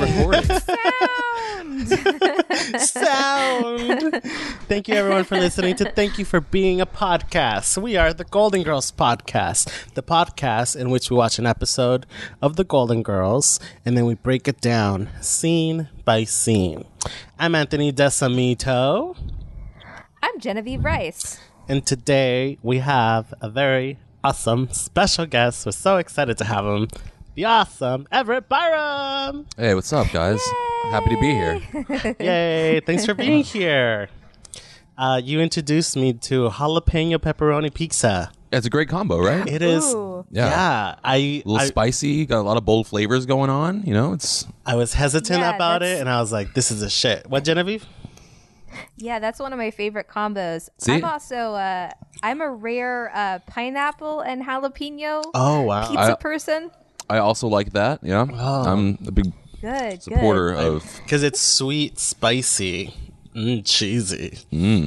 recording. Sound. Thank you, everyone, for listening to Thank You for Being a Podcast. We are the Golden Girls Podcast, the podcast in which we watch an episode of the Golden Girls and then we break it down scene by scene. I'm Anthony Desamito. I'm Genevieve Rice. And today we have a very awesome special guest. We're so excited to have him. The awesome Everett Byram. Hey, what's up, guys? Yay! Happy to be here. Yay, thanks for being here. You introduced me to jalapeno pepperoni pizza. It's a great combo, right? It is. Ooh. Yeah. A little spicy, got a lot of bold flavors going on. You know, it's I was hesitant Yeah, about that's- it, and I was like, this is a shit. What, Genevieve? Yeah, that's one of my favorite combos. See? I'm also I'm a rare pineapple and jalapeno Oh, wow. pizza person. I also like that. Yeah, I'm a big Good, supporter good. of. Because it's sweet, spicy, cheesy.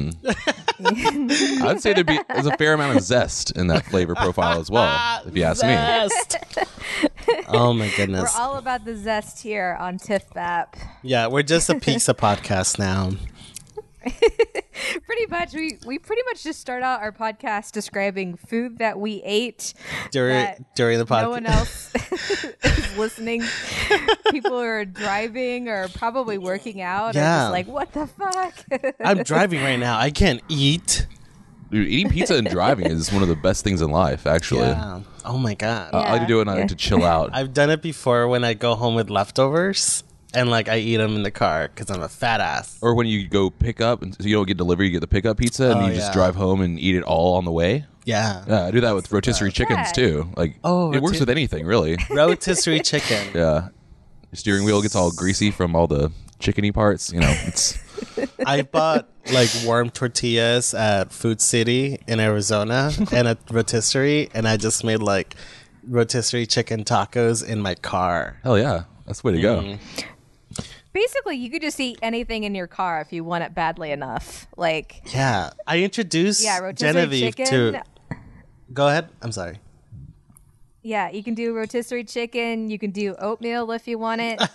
I'd say there's a fair amount of zest in that flavor profile as well, if you ask me. Zest. Oh, my We're goodness. all about the zest here on TIFBAP. Yeah, we're just a pizza podcast now. Pretty much, we pretty much just start out our podcast describing food that we ate During the podcast. no one else is listening. People who are driving or probably working out are Yeah. just like, what the fuck? I'm driving right now. I can't eat. Dude, eating pizza and driving is one of the best things in life, actually. Yeah. Oh, my God. I like to do it when I like to chill out. I've done it before when I go home with leftovers and like I eat them in the car because I'm a fat ass. Or when you go pick up, and so you don't get delivery, you get the pickup pizza, and Oh, you just yeah. drive home and eat it all on the way. Yeah. Yeah, I do that with rotisserie chickens Yeah. too. Like, Oh, it works with anything, really. Rotisserie chicken. Yeah, your steering wheel gets all greasy from all the chickeny parts. You know, it's I bought like warm tortillas at Food City in Arizona and a rotisserie, and I just made like rotisserie chicken tacos in my car. hell yeah, that's the way to go. Basically, you could just eat anything in your car if you want it badly enough. Like, Yeah. I introduced yeah, rotisserie Genevieve chicken. to. Go ahead. I'm sorry. Yeah, you can do rotisserie chicken. You can do oatmeal if you want it.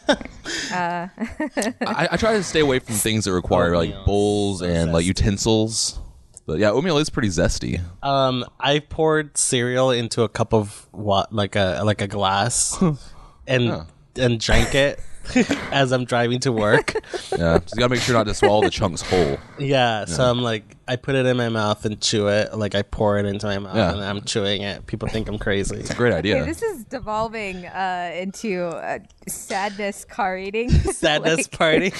I try to stay away from things that require like Oatmeal. bowls So and like zesty. utensils. But yeah, oatmeal is pretty zesty. I poured cereal into a cup of what, like a glass, and drank it as I'm driving to work. Yeah, just gotta make sure not to swallow the chunks whole. Yeah, so I'm like, I put it in my mouth and chew it. Like I pour it into my mouth Yeah. and I'm chewing it. People think I'm crazy. Great idea. Okay, this is devolving into sadness car eating. Sadness Like, party.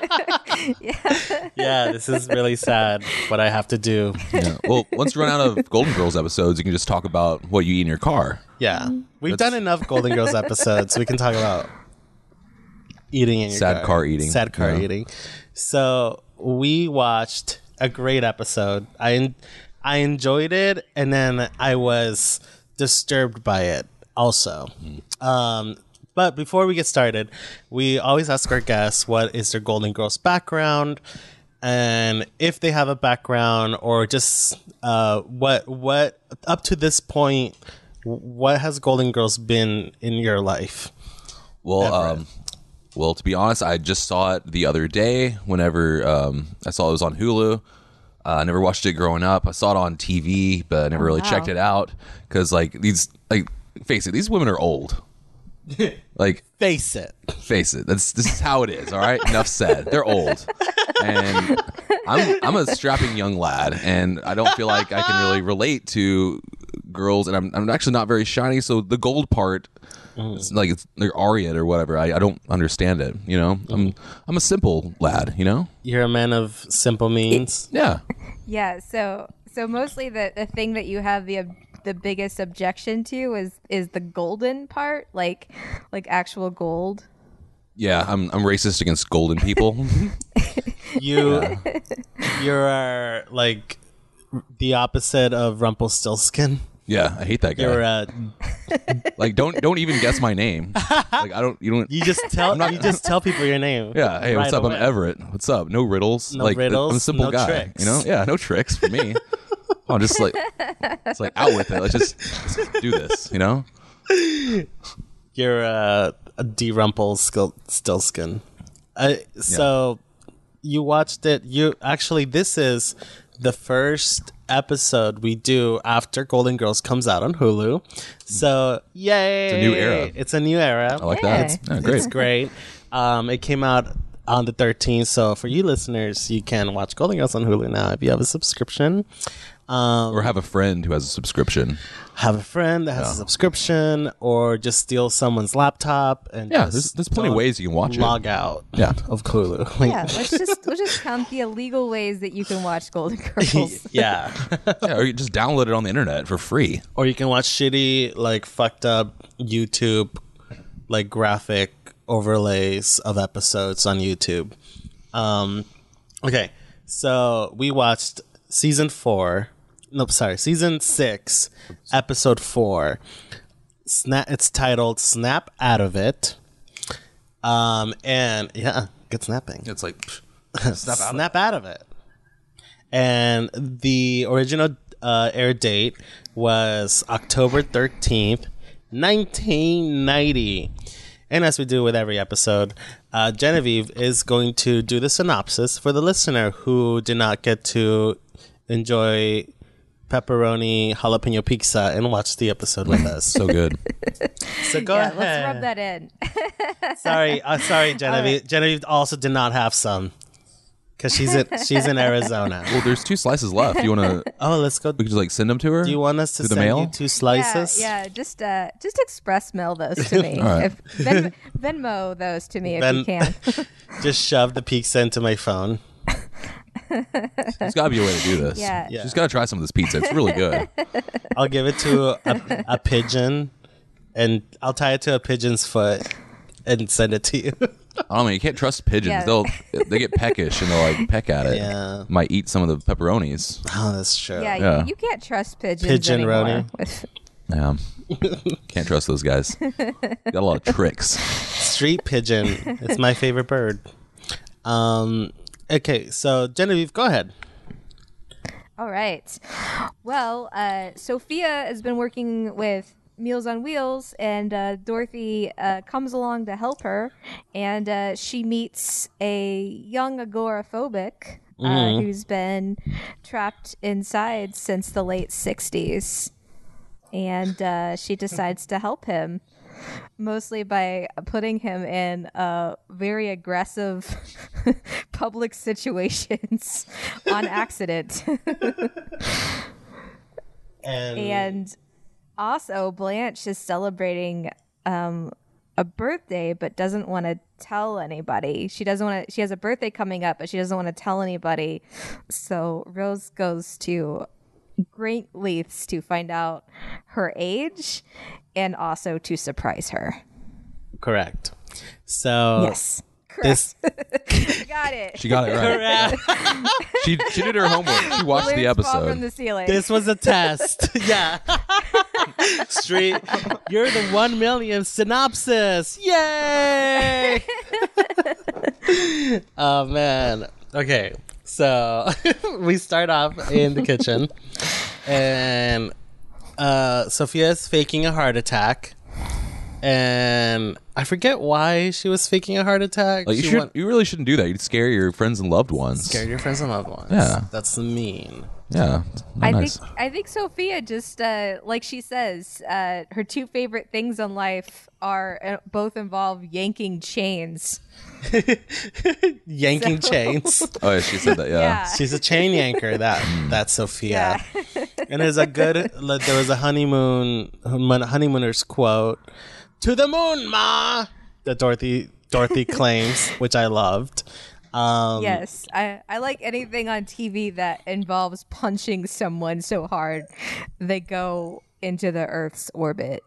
Yeah. Yeah, this is really sad. What I have to do. Yeah. Well, once you run out of Golden Girls episodes, you can just talk about what you eat in your car. Yeah, we've That's- done enough Golden Girls episodes. We can talk about eating in your Sad car eating. Sad car Yeah. eating. So we watched a great episode. I enjoyed it, and then I was disturbed by it also. But before we get started, we always ask our guests what is their Golden Girls background, and if they have a background, or just what up to this point, what has Golden Girls been in your life? Well, Everett. well, to be honest, I just saw it the other day. Whenever I saw it was on Hulu. I never watched it growing up. I saw it on TV, but I never really wow. checked it out because, face it, these women are old. Like, Face it. face it. This is how it is. All right. Enough said. They're old, and I'm a strapping young lad, and I don't feel like I can really relate to girls, and I'm actually not very shiny. So the gold part, it's like it's like Ariat or whatever. I don't understand it. You know, I'm a simple lad. You know. You're a man of simple means. Yeah. Yeah, so mostly the thing that you have the biggest objection to is the golden part, like actual gold. Yeah. I'm racist against golden people. You you're like the opposite of Rumpelstiltskin. Yeah. I hate that guy. You're Like, don't even guess my name. Like, you don't. you just tell people your name. Yeah, hey, what's right up? away. I'm Everett. What's up? No riddles. No like, riddles, I'm a simple no guy. tricks. You know? Yeah, no tricks for me. I'm just like, out with it. Let's just do this. You know? You're Rumpelstiltskin. So you watched it. This is the first episode we do after Golden Girls comes out on Hulu. So yay! It's a new era. It's a new era. I like Yeah. that. Yeah, great. It's great. It came out on the 13th. So for you listeners, you can watch Golden Girls on Hulu now if you have a subscription. Or have a friend who has a subscription. Have a friend that has a subscription, or just steal someone's laptop and Yeah, just there's plenty of don't ways you can watch it. log out Yeah. of Hulu. Like, Yeah, let's just count the illegal ways that you can watch Golden Girls. yeah. Yeah, or you just download it on the internet for free. Or you can watch shitty, like fucked up YouTube, like graphic overlays of episodes on YouTube. Okay, so we watched season 6, episode 4. It's titled "Snap Out of It." And yeah, good snapping. It's like Snap out of it. And the original air date was October 13th, 1990. And as we do with every episode, Genevieve is going to do the synopsis for the listener who did not get to enjoy pepperoni jalapeno pizza and watch the episode with us. so good. So go Yeah, ahead. let's rub that in. Sorry, Genevieve. Genevieve also did not have some because she's in Arizona. Well, there's 2 slices left. You want to? Oh, let's go. We could just like send them to her. Do you want us to through the send mail? you 2 slices? Yeah, just express mail those to me. All right. If Venmo those to me if you can. Just shove the pizza into my phone. There's got to be a way to do this. Yeah. Yeah. She's got to try some of this pizza. It's really good. I'll give it to a pigeon, and I'll tie it to a pigeon's foot and send it to you. I don't know. You can't trust pigeons. Yeah. They get peckish and they'll like peck at it. Yeah. Might eat some of the pepperonis. Oh, that's true. Yeah, Yeah. You can't trust pigeons Pigeon anymore. Roni. Yeah. Can't trust those guys. Got a lot of tricks. Street pigeon. It's my favorite bird. Okay, so Genevieve, go ahead. All right. Well, Sophia has been working with Meals on Wheels, and Dorothy comes along to help her, and she meets a young agoraphobic who's been trapped inside since the late 60s. And she decides to help him, mostly by putting him in very aggressive public situations on accident. And also, Blanche is celebrating a birthday, but doesn't want to tell anybody. She has a birthday coming up, but she doesn't want to tell anybody. So Rose goes to great lengths to find out her age and also to surprise her. Correct. So Yes. this You got it. She got it right. She did her homework. She watched the Balloons fall from episode. the ceiling. this was a test. Yeah. Street. You're the 1 million synopsis. Yay! Oh man. Okay. So we start off in the kitchen, and Sophia is faking a heart attack, and I forget why she was faking a heart attack. Like, you really shouldn't do that. You'd scare your friends and loved ones. Scare your friends and loved ones. Yeah. That's mean. Yeah. Not nice. I think Sophia just like she says, her 2 favorite things in life are both involve yanking chains. Yanking chains. Oh, yeah, she said that. Yeah. She's a chain yanker. That's Sophia. And there's there was a honeymooners quote, "To the moon, ma," that Dorothy claims, which I loved. Yes, I like anything on TV that involves punching someone so hard they go into the Earth's orbit.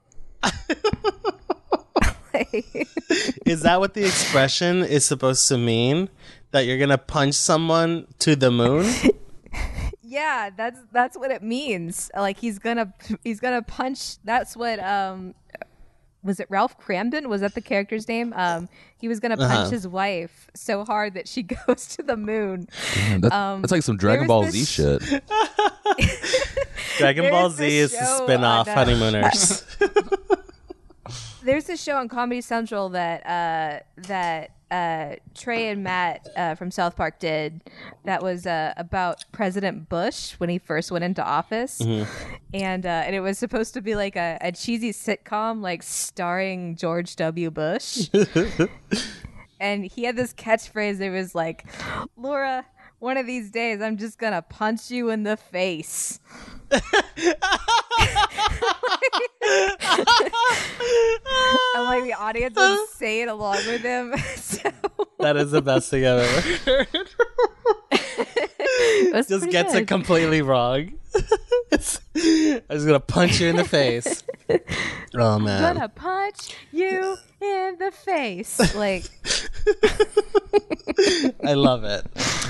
Is that what the expression is supposed to mean? That you're gonna punch someone to the moon? Yeah, that's what it means. Like he's gonna punch. That's what was it Ralph Cramden? Was that the character's name? He was gonna punch his wife so hard that she goes to the moon. Man, that's like some Dragon Ball Z shit. Dragon Ball There's Z this is the show spin-off on, Honeymooners. there's this show on Comedy Central that Trey and Matt from South Park did that was about President Bush when he first went into office, and it was supposed to be like a cheesy sitcom like starring George W. Bush, and he had this catchphrase that was like, "Laura, one of these days I'm just gonna punch you in the face." And like the audience would say it along with him. So That is the best thing I've ever heard. it was Just pretty gets good. it completely wrong. I'm just gonna punch you in the face. Oh man. Gonna punch you in the face. Like, I love it.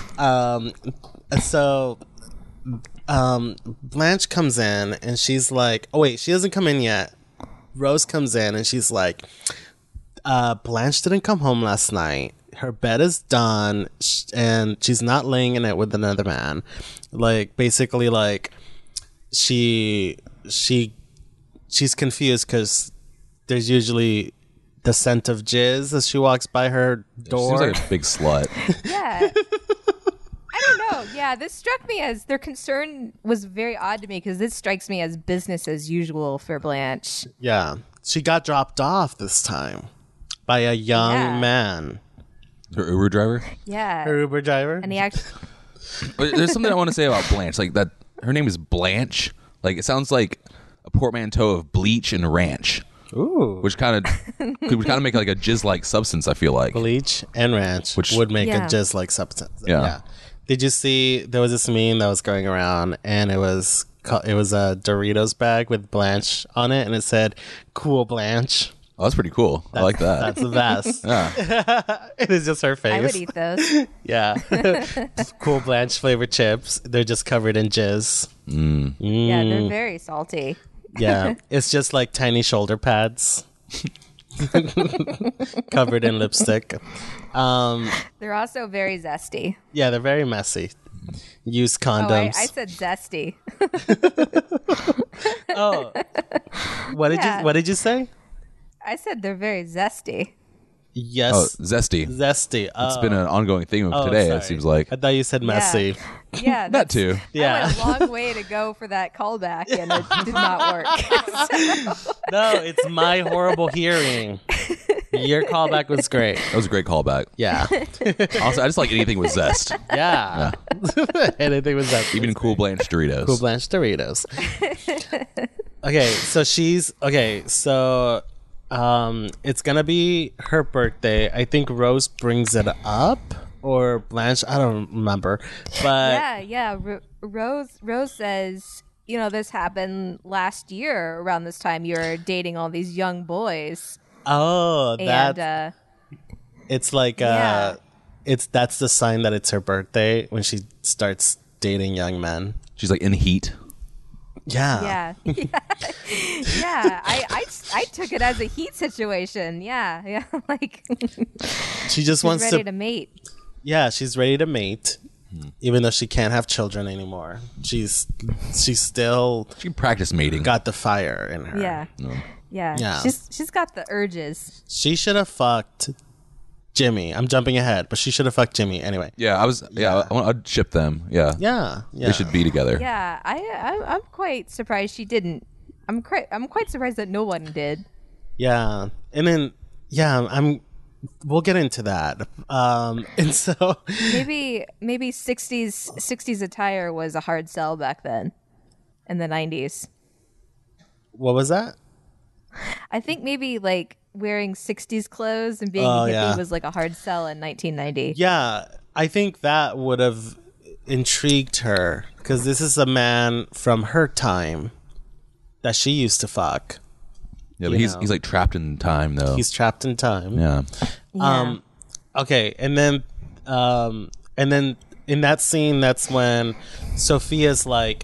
So Blanche comes in and she's like, oh wait, she doesn't come in yet. Rose comes in and she's like, Blanche didn't come home last night. Her bed is done and she's not laying in it with another man. Like basically like she's confused because there's usually the scent of jizz as she walks by her door. Seems like a big slut. yeah. I don't know. Yeah, this struck me as their concern was very odd to me because this strikes me as business as usual for Blanche. Yeah. She got dropped off this time by a young Yeah. man. Her Uber driver. Yeah. Her Uber driver? And he actually. But there's something I want to say about Blanche. Like that, her name is Blanche. Like it sounds like a portmanteau of bleach and ranch, Ooh. which kind of could kind of make like a jizz-like substance. I feel like. Bleach and ranch, Which- would make Yeah. it just like substance. Yeah. Did you see there was this meme that was going around and it was a Doritos bag with Blanche on it and it said "Cool Blanche." Oh, that's pretty cool. I like that. That's the best. Yeah. It is just her face. I would eat those. Yeah. Cool Blanche flavored chips. They're just covered in jizz. Yeah, they're very salty. Yeah. It's just like tiny shoulder pads. Covered in lipstick. They're also very zesty. Yeah, they're very messy. Use Oh, condoms. I said zesty. Yeah. What did you say? I said they're very zesty. Yes. Oh, zesty. Zesty. It's been an ongoing theme of today. It seems like I thought you said messy. Yeah, that too. Yeah. I went a long way to go for that callback, and it did not work. No, it's my horrible hearing. Your callback was great. That was a great callback. Yeah. Also, I just like anything with zest, Yeah. Anything was that. even Cool Blanche Doritos. Cool Blanche Doritos. So it's gonna be her birthday. I think Rose brings it up, or Blanche. I don't remember. But yeah. Rose says, you know, this happened last year around this time. You were dating all these young boys, that and it's like Yeah. that's the sign that it's her birthday when she starts dating young men. She's like in heat. Yeah. yeah. I took it as a heat situation. Yeah, like She just she's wants ready to. to mate. Yeah, she's ready to mate, even though she can't have children anymore. She's still She can practice mating. got the fire in her. Yeah. Yeah. She's got the urges. She should have fucked Jimmy. I'm jumping ahead, but she should have fucked Jimmy anyway. Yeah, I'd ship them. Yeah. Yeah. They should be together. Yeah, I'm quite surprised she didn't. I'm quite surprised that no one did. Yeah. And then we'll get into that. And so Maybe 60s attire was a hard sell back then in the 90s. what was that? I think maybe like wearing 60s clothes and being a hippie yeah. was like a hard sell in 1990. Yeah, I think that would have intrigued her because this is a man from her time that she used to fuck. Yeah, but You he's know. like trapped in time though. He's trapped in time. yeah. Yeah. Okay, and then in that scene, that's when Sophia's like,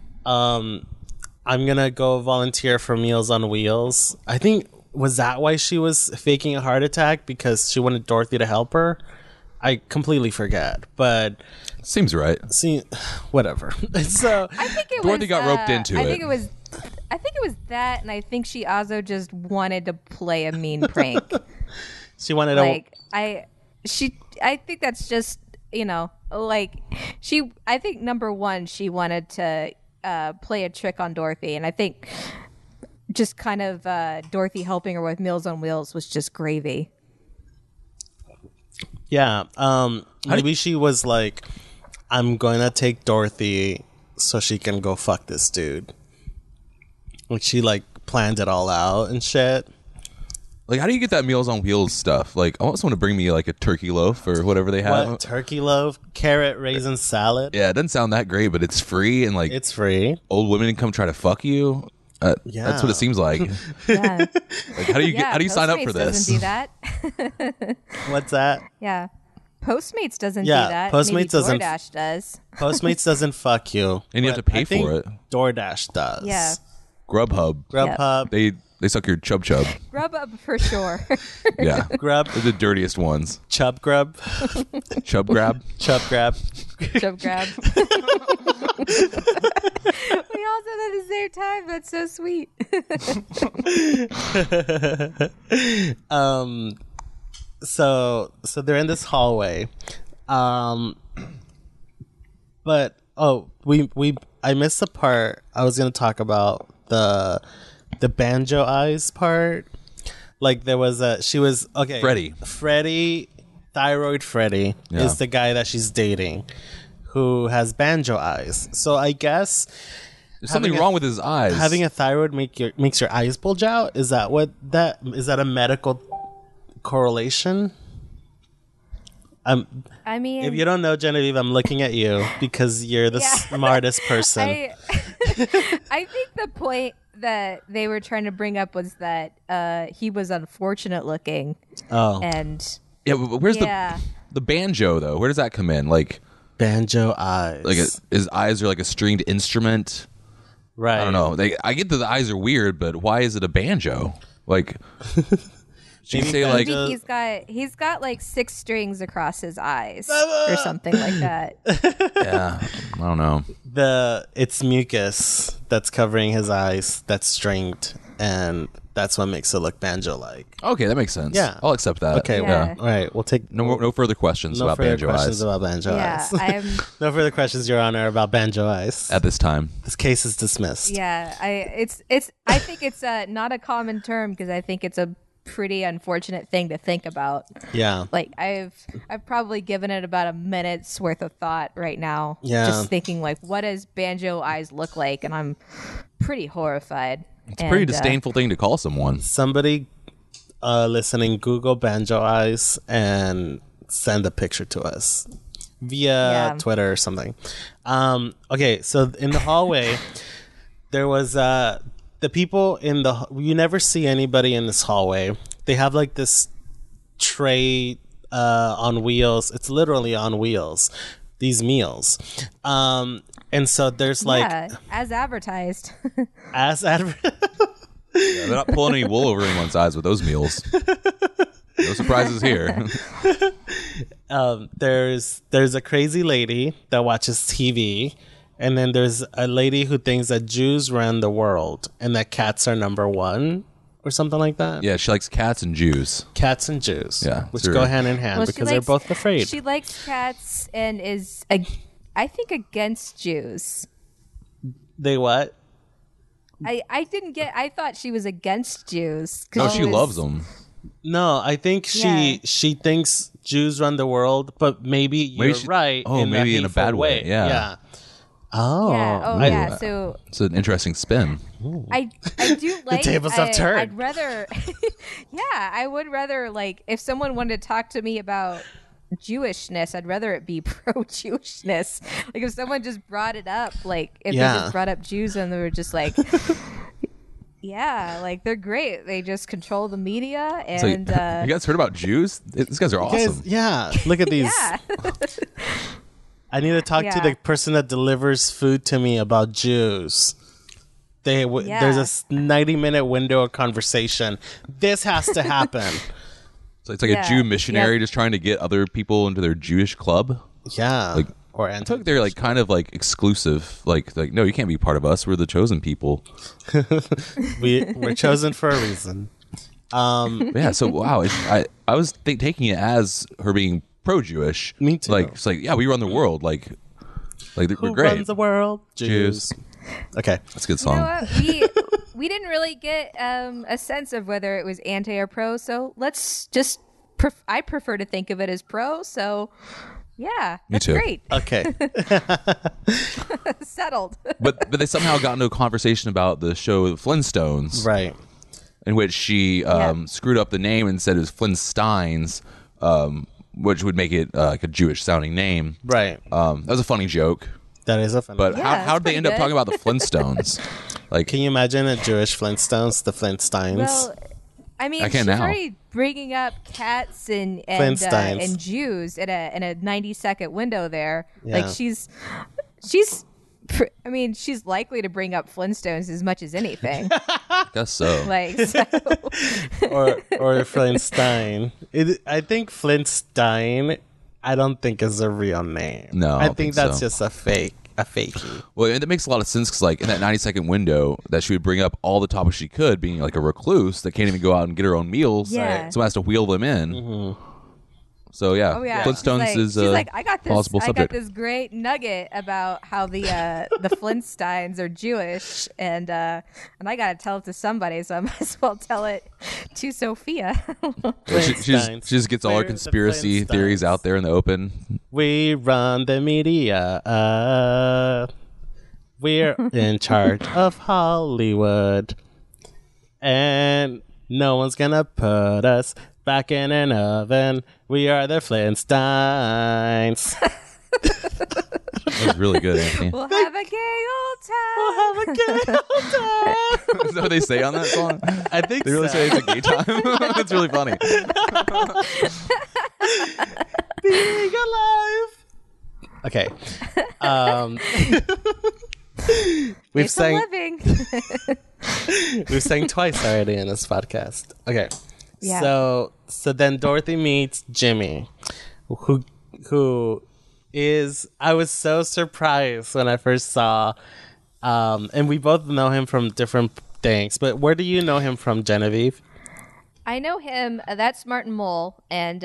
I'm gonna go volunteer for Meals on Wheels. I think, was that why she was faking a heart attack? Because she wanted Dorothy to help her? I completely forget, but Seems right. see, whatever. So I think it Dorothy was, got roped into I it. think it was it was that, and I think she also just wanted to play a mean prank. She wanted Like I think that's just, like I think number one, she wanted to play a trick on Dorothy, and I think just kind of Dorothy helping her with Meals on Wheels was just gravy. Yeah. Maybe she was like, I'm going to take Dorothy so she can go fuck this dude. Like, she, like, planned it all out and shit. Like, how do you get that Meals on Wheels stuff? Like, I want someone to bring me, like, a turkey loaf or whatever they have. What? Turkey loaf? Carrot raisin salad? Yeah, it doesn't sound that great, but it's free, and, like, It's free. old women come try to fuck you. Yeah. That's what it seems like. Yeah. Like, how do you sign up for Postmates this? Doesn't do that. What's that? Yeah. Postmates doesn't Yeah, do that. Postmates Maybe doesn't- DoorDash does. Postmates doesn't fuck you. And you have but to pay I think for it. DoorDash does. Yeah. Grubhub. Grubhub. They suck your chub. Grubhub for sure. Yeah. Grub. They're the dirtiest ones. Chub grub. Chub grab. Chub grab. Chub grab. We all said that at the same time. That's so sweet. So they're in this hallway. But I missed the part I was gonna talk about, the banjo eyes part. Like, there was Freddie, Thyroid Freddie Yeah. is the guy that she's dating who has banjo eyes. So I guess There's something wrong with his eyes. having a thyroid makes your eyes bulge out. Is that a medical correlation? I mean, If you don't know, Genevieve, I'm looking at you because you're the smartest person. I think the point that they were trying to bring up was that he was unfortunate looking. Oh, And yeah, but where's yeah. the banjo though? Where does that come in? Like banjo eyes. his eyes are like a stringed instrument. right. I don't know. I get that the eyes are weird, but why is it a banjo? Like, should you Maybe say like banjo- he's got like 6 strings across his eyes or something like that. yeah? I don't know. It's mucus that's covering his eyes that's stringed, and that's what makes it look banjo-like. Okay, that makes sense. Yeah. I'll accept that. Okay, Yeah. all right. We'll take No further questions no about further banjo questions eyes about banjo Yeah, eyes. No further questions, Your Honor, about banjo eyes. at this time. This case is dismissed. yeah. I think it's not a common term because I think it's a pretty unfortunate thing to think about. Yeah. Like I've probably given it about a minute's worth of thought right now. Yeah. Just thinking like, what does banjo eyes look like? And I'm pretty horrified. It's a pretty disdainful thing to call someone. Somebody listening, Google banjo eyes and send a picture to us via Twitter or something. Okay, so in the hallway, there was the people you never see anybody in this hallway. They have like this tray on wheels. It's literally on wheels, these meals. And so there's like, as advertised. Yeah, they're not pulling any wool over anyone's eyes with those meals. No surprises here. There's a crazy lady that watches TV, and then there's a lady who thinks that Jews run the world and that cats are number one or something like that. Yeah, she likes cats and Jews. Cats and Jews. Yeah, which sure. go hand in hand because they're both afraid. She likes cats and is, I think, against Jews. They what? I didn't get. I thought she was against Jews. No, she loves them. No, I think she thinks Jews run the world, but maybe you're right. Oh, maybe in a bad way. Yeah. Oh. Yeah. Oh, yeah. So It's an interesting spin. I do like. tables have turned. I'd rather. Yeah, I would rather like if someone wanted to talk to me about Jewishness, I'd rather it be pro-Jewishness. Like if someone just brought it up, like if they just brought up Jews and they were just like, yeah, like they're great. They just control the media So, and you guys heard about Jews? These guys are awesome. Look at these. yeah. I need to talk to the person that delivers food to me about Jews. There's a 90-minute window of conversation. This has to happen. So it's like a Jew missionary just trying to get other people into their Jewish club. Yeah. Like or I took they're like kind of like exclusive. Like no, you can't be part of us. We're the chosen people. we're chosen for a reason. Yeah. So wow, I was taking it as her being pro-Jewish. Me too. Like it's like yeah, we run the world. Like we're Who great. runs the world? Jews. Okay. That's a good You song. know what? We didn't really get a sense of whether it was anti or pro, so let's just. I prefer to think of it as pro, so yeah, that's too. great. Okay. Settled. But they somehow got into a conversation about the show The Flintstones, Right. in which she screwed up the name and said it was Flintsteins, which would make it like a Jewish sounding name. Right. That was a funny joke. That is a fun. But Yeah, how did they that's end up pretty talking about the Flintstones? Like, Can you imagine a Jewish Flintstones, the Flintsteins? Well, I mean, I can she's now. already bringing up cats and Flintsteins. Jews in a 90-second window there. Yeah. Like she's I mean, she's likely to bring up Flintstones as much as anything. I guess so. Like, so, or Flintstein. I think Flintstein, I don't think is a real name. No, I I don't think think that's so. just a fakey. Well, and that makes a lot of sense because, like, in that 90-second window, that she would bring up all the topics she could, being like a recluse that can't even go out and get her own meals. Yeah. Someone has to wheel them in. Mm-hmm. oh So yeah, Flintstones she's is a like, I got this. plausible I subject. got this great nugget about how the Flintstones are Jewish, and I got to tell it to somebody, so I might as well tell it to Sophia. Yeah, Flintstones. she just gets all her We're the conspiracy Flintstones. theories out there in the open. We run the media. We're in charge of Hollywood. And no one's gonna put us back in an oven. We are the Flintstones. That was really good, Anthony. We'll have a gay old time. We'll have a good old time. Is that what they say on that song? I think They really so. say it's a gay time? It's really funny. Being alive. Okay. We've It's a sang living. we've sang twice already in this podcast. Okay. Yeah. So then Dorothy meets Jimmy, who is, I was so surprised when I first saw, and we both know him from different things, but where do you know him from, Genevieve? I know him. That's Martin Mull, and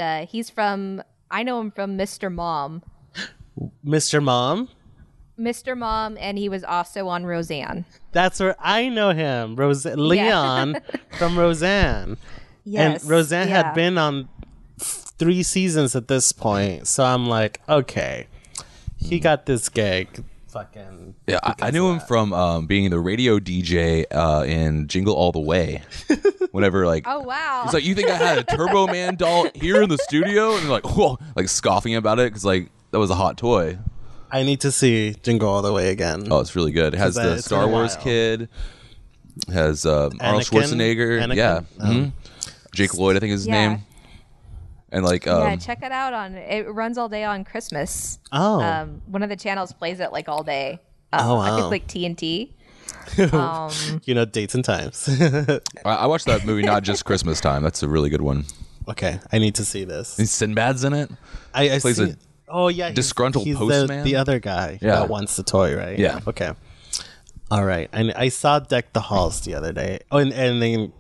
I know him from Mr. Mom. Mr. Mom? Mr. Mom, and he was also on Roseanne. That's where I know him. Leon from Roseanne. Yes. And Roseanne yeah. had been on 3 seasons at this point. So I'm like, okay, he got this gig. Fucking. Yeah, I knew him from being the radio DJ in Jingle All the Way. Whenever, like, Oh wow. he's like, you think I had a Turbo Man doll here in the studio? And they're like, whoa, like scoffing about it because, like, that was a hot toy. I need to see Jingle All the Way again. Oh, it's really good. It has 'Cause, the it's Star been a Wars while. kid. It has Arnold Anakin? Schwarzenegger. Anakin? Yeah. Oh. Mhm. Jake Lloyd, I think is his Yeah. name. And, like, yeah, check it out it runs all day on Christmas. Oh. One of the channels plays it like all day. Oh, I wow. think like TNT. You know, dates and times. I watched that movie not just Christmas time. That's a really good one. Okay, I need to see this. And Sinbad's in it. I plays see. a Oh yeah, disgruntled he's postman? The other guy Yeah. that wants the toy, right? Yeah. Okay. All right. And I saw Deck the Halls the other day. Oh, and then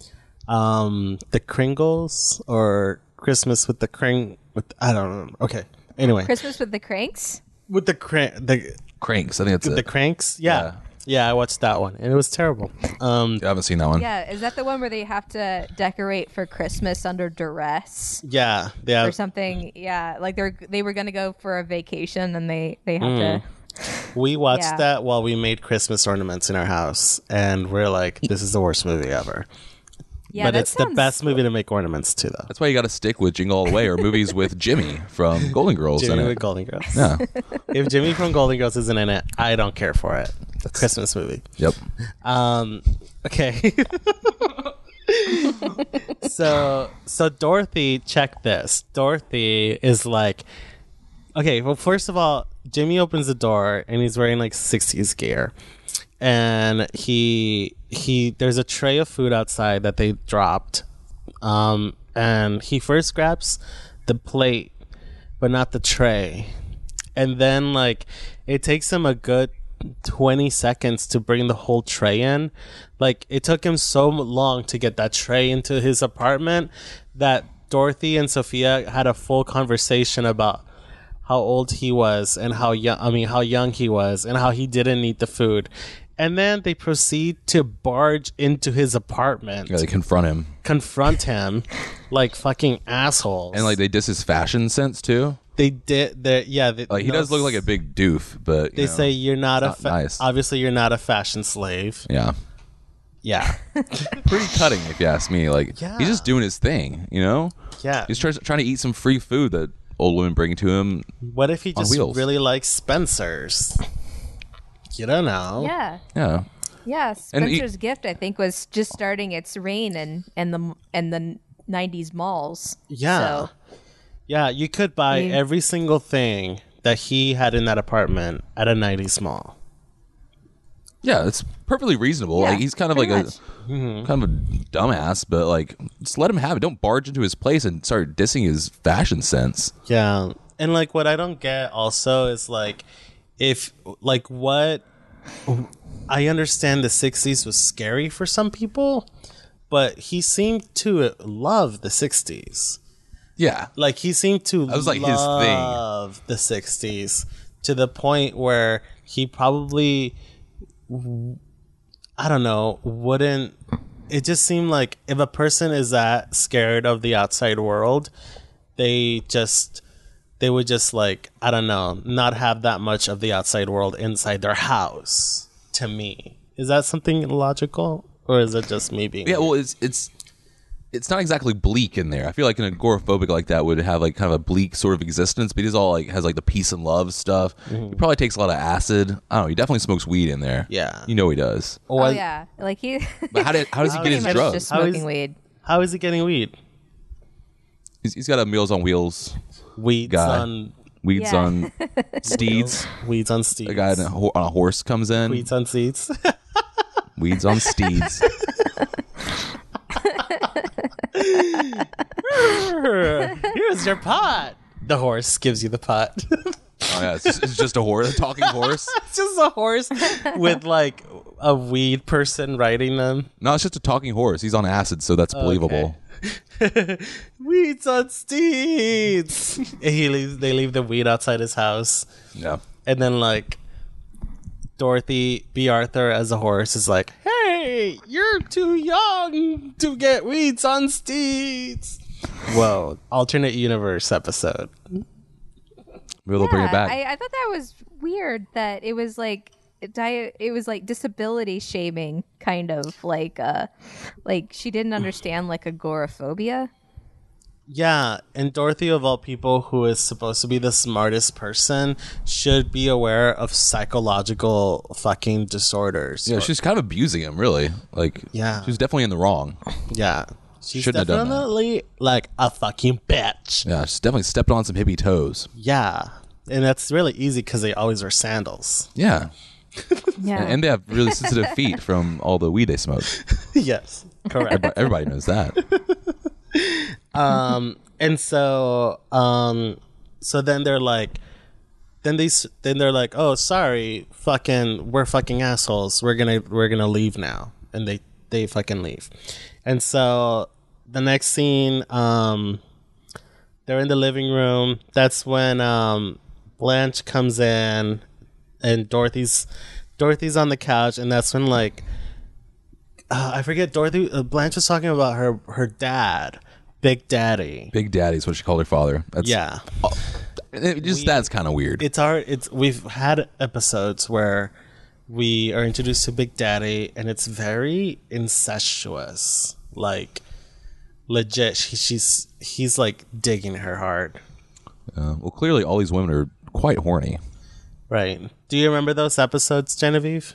the Kringles or Christmas with the I don't know. Okay. Anyway, Christmas with the Cranks. with the Cranks. I think that's the it. Cranks. Yeah. Yeah, I watched that one and it was terrible. I haven't seen that one. Yeah, is that the one where they have to decorate for Christmas under duress Yeah. or something? Yeah, like they were gonna go for a vacation and they have to. We watched Yeah. that while we made Christmas ornaments in our house and we're like, this is the worst movie ever. Yeah, But that it's the sounds- best movie to make ornaments to, though. That's why you got to stick with Jingle All the Way or movies with Jimmy from Golden Girls Jimmy in with it. Golden Girls. Yeah. If Jimmy from Golden Girls isn't in it, I don't care for it. Christmas movie. Yep. Okay. so Dorothy, check this. Dorothy is like, okay, well, first of all, Jimmy opens the door and he's wearing like 60s gear. And he there's a tray of food outside that they dropped. And he first grabs the plate, but not the tray. and then like it takes him a good 20 seconds to bring the whole tray in. Like it took him so long to get that tray into his apartment that Dorothy and Sophia had a full conversation about how old he was and how young he was and how he didn't eat the food. And then they proceed to barge into his apartment. Yeah, they confront him like fucking assholes. and like they diss his fashion sense too. They did that. Yeah. Like he does look like a big doof, but They say you're not it's not nice. obviously you're not a fashion slave. yeah, Yeah. pretty cutting if you ask me. Like Yeah. he's just doing his thing, you know. Yeah. He's trying to eat some free food that old women bring to him. What if he On just wheels. really likes Spencer's? You don't know. Yeah. Yeah, Yeah, And Spencer's Gift, I think, was just starting its reign in the 90s malls. Yeah. So, Yeah, you could buy Yeah. every single thing that he had in that apartment at a 90s mall. yeah, it's perfectly reasonable. Yeah, Like he's kind of pretty like much. kind of a dumbass, but like just let him have it. Don't barge into his place and start dissing his fashion sense. Yeah. And like what I don't get also is like if like what I understand the 60s was scary for some people, but he seemed to love the 60s. Yeah, Like he seemed to was like his thing. love the 60s to the point where he probably I don't know, wouldn't it just seemed like if a person is that scared of the outside world, they would just like, I don't know, not have that much of the outside world inside their house, to me. Is that something logical? Or is it just me being yeah. weird? Well, it's not exactly bleak in there. I feel like an agoraphobic like that would have like kind of a bleak sort of existence, but he's all like has like the peace and love stuff. He probably takes a lot of acid. I don't know. He definitely smokes weed in there. Yeah. you know he does. oh, Or- yeah. Like he But how does he get his pretty much drugs? just How is- smoking weed. How is he getting weed? He's got a Meals on Wheels. Weeds Guy. on Weeds Yeah. on steeds. weeds on steeds. A guy on a horse comes in. Weeds on seats. Weeds on steeds. Here's your pot. The horse gives you the pot. Oh yeah, it's just a horse, a talking horse. It's just a horse with like a weed person riding them. No, it's just a talking horse. He's on acid, so that's believable. Weeds on steeds. They leave the weed outside his house. Yeah. And then like Dorothy B. Arthur as a horse is like, hey, you're too young to get weeds on steeds. Whoa. Alternate universe episode. Maybe they'll bring it back. I thought that was weird that it was like it was like disability shaming, kind of like she didn't understand like agoraphobia. Yeah, and Dorothy, of all people, who is supposed to be the smartest person, should be aware of psychological fucking disorders. Yeah, she's kind of abusing him, really. Like, Yeah. she's definitely in the wrong. Yeah. She's Shouldn't have done that. definitely like a fucking bitch. Yeah, she's definitely stepped on some hippie toes. Yeah. And that's really easy because they always wear sandals. Yeah, Yeah, and they have really sensitive feet from all the weed they smoke. Yes, correct. Everybody knows that. And so then they're like, then they're like, oh, sorry, we're fucking assholes. We're gonna leave now, and they fucking leave. And so the next scene, they're in the living room. That's when Blanche comes in, and Dorothy's on the couch, and that's when like I forget Blanche was talking about her dad, Big Daddy. Big Daddy's what she called her father. That's, Yeah. that's kind of weird. We've had episodes where we are introduced to Big Daddy, and it's very incestuous. Like legit, he's like digging her hard. Well, clearly all these women are quite horny. Right. Do you remember those episodes, Genevieve?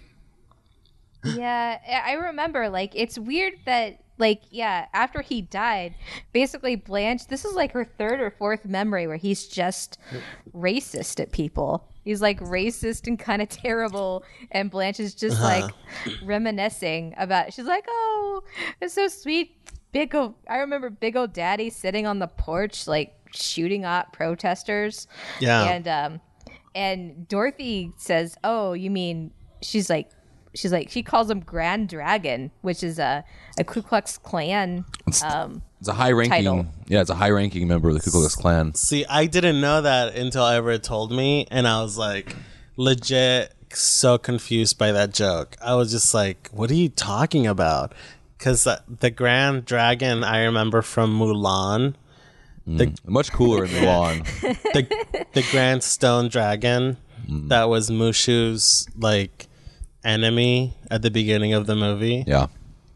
yeah. I remember. Like, it's weird that after he died, basically Blanche. This is like her third or fourth memory where he's just racist at people. He's like racist and kind of terrible, and Blanche is just like reminiscing about. She's like, "Oh, it's so sweet, I remember Big Old Daddy sitting on the porch, like shooting at protesters." Yeah. And and Dorothy says, "Oh, you mean?" She's like, she calls him Grand Dragon, which is a Ku Klux Klan. It's a high-ranking, title. yeah, it's a high-ranking member of the Ku Klux Klan. See, I didn't know that until Everett told me, and I was like, legit so confused by that joke. I was just like, what are you talking about? Because the Grand Dragon I remember from Mulan. Much cooler in Mulan. The Grand Stone Dragon that was Mushu's like enemy at the beginning of the movie. Yeah.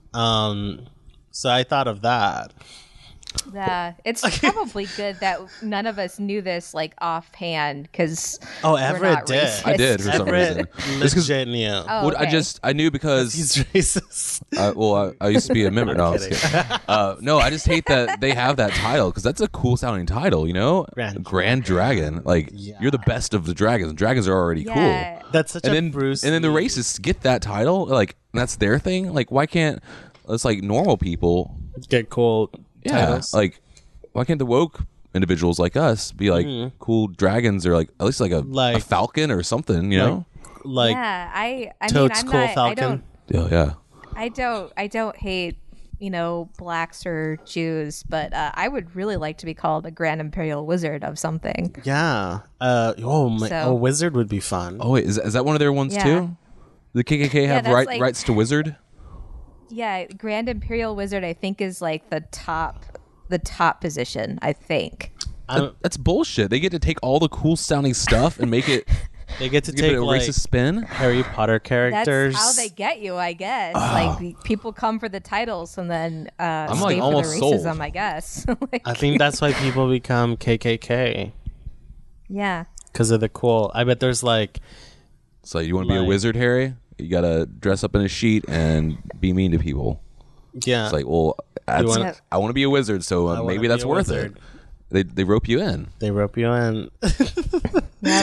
So I thought of that. Yeah, it's probably good that none of us knew this like offhand because Everett did. I did for some reason. Everett legit knew. Oh, What okay. I knew because He's racist. I used to be a member. No, I was kidding. kidding. No, I just hate that they have that title because that's a cool sounding title. You know, Grand Dragon. Like you're the best of the dragons. Dragons are already Yeah. cool. That's such And a then Bruce. and then the Lee- racists get that title. Like that's their thing. Like why can't it's like normal people? get cool Yeah, titles. like why can't the woke individuals like us be like cool dragons or like at least like a Like- falcon or something? You know? like Yeah, I mean, Toad's I'm cool not. Falcon. Yeah. I don't hate blacks or Jews, but I would really like to be called a Grand Imperial Wizard of something. Yeah. So- Wizard would be fun. Oh wait, is that one of their ones Yeah. too? The KKK have that's like- rights to wizard. Yeah, Grand Imperial Wizard I think is like the top position. I think. That's bullshit. They get to take all the cool sounding stuff and make it They get to give it take a like racist spin. Harry Potter That's characters. how they get you, I guess. Like people come for the titles and then I'm, stay like, for almost the racism, sold. I guess. Like, I think that's why people become KKK yeah. because of the cool. I bet there's like So you want to be a Like- wizard, Harry? You gotta dress up in a sheet and be mean to people. yeah. It's like, well, I wanna- want to be a wizard, so I wanna maybe be that's a worth wizard. it. They rope you in. They rope you in. Yep.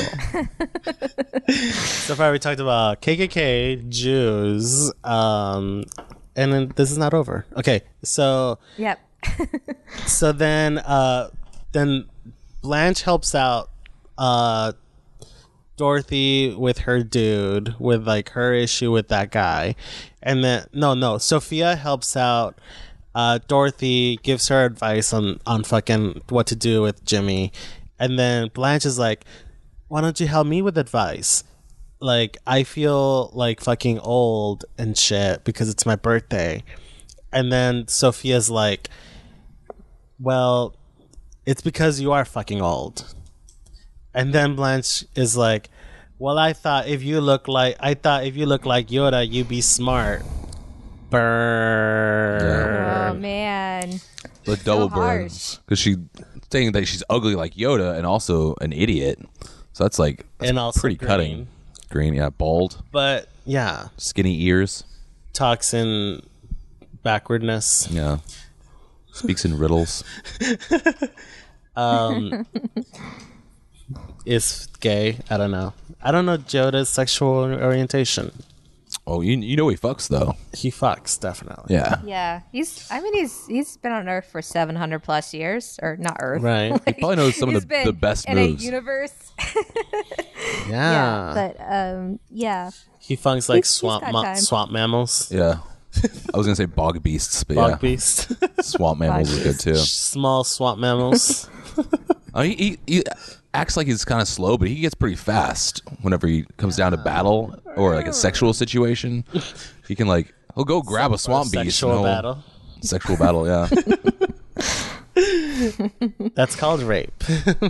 So far, we talked about KKK, Jews, and then this is not over. Okay, so Yep. then Blanche helps out Dorothy with her dude, with like her issue with that guy, and then Sophia helps out Dorothy, gives her advice on fucking what to do with Jimmy, and then Blanche is like, why don't you help me with advice? Like, I feel like fucking old and shit because it's my birthday. And then Sophia's like, well, it's because you are fucking old. And then Blanche is like, well, I thought if you look like Yoda, you'd be smart. Burn. Oh man. The double burn harsh. because she's saying that she's ugly like Yoda and also an idiot. So that's like And also pretty green. cutting. Green, yeah, bald, But yeah, skinny ears, talks in backwardness. yeah, speaks in riddles. Is gay. I don't know Yoda's sexual orientation. Oh, you know he fucks though. He fucks, definitely. Yeah, Yeah. He's been on Earth for 700 plus years, or not Earth. Right. he probably knows some He's of been the best in moves. a universe. Yeah. But yeah. He fucks like He's got time. swamp mammals. Yeah, I was gonna say bog beasts, but Bog yeah, beast. swamp mammals Bog are good too. Small swamp mammals. He acts like he's kind of slow, but he gets pretty fast whenever he comes down to battle or like a sexual situation. He can he'll go grab a swamp beast. Sexual and he'll- battle. Sexual battle, yeah. That's called rape.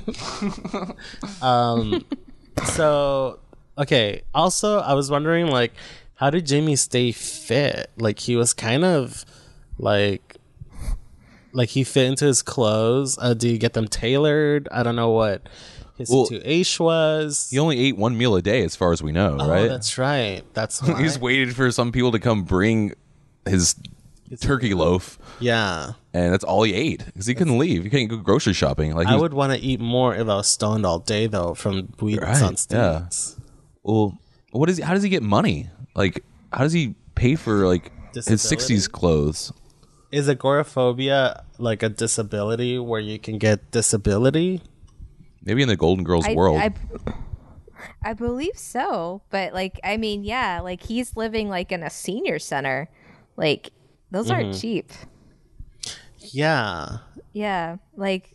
So, okay. Also, I was wondering, like, how did Jamie stay fit? Like, he was kind of like he fit into his clothes. Do you get them tailored? I don't know what his situation was. He only ate one meal a day, as far as we know, Oh, right? that's right. That's why. He's waited for some people to come bring his turkey loaf, Yeah. and that's all he ate because he couldn't leave. He couldn't go grocery shopping. Like he I was- would want to eat more if I was stoned all day, though, from weed Right, on steaks. Well, what is? How does he get money? Like, how does he pay for like his Disability? '60s clothes? Is agoraphobia like a disability where you can get disability? Maybe in the Golden Girls I, world. I believe so, but like, I mean, yeah, like he's living like in a senior center. Like, those aren't cheap. Yeah. Yeah, like,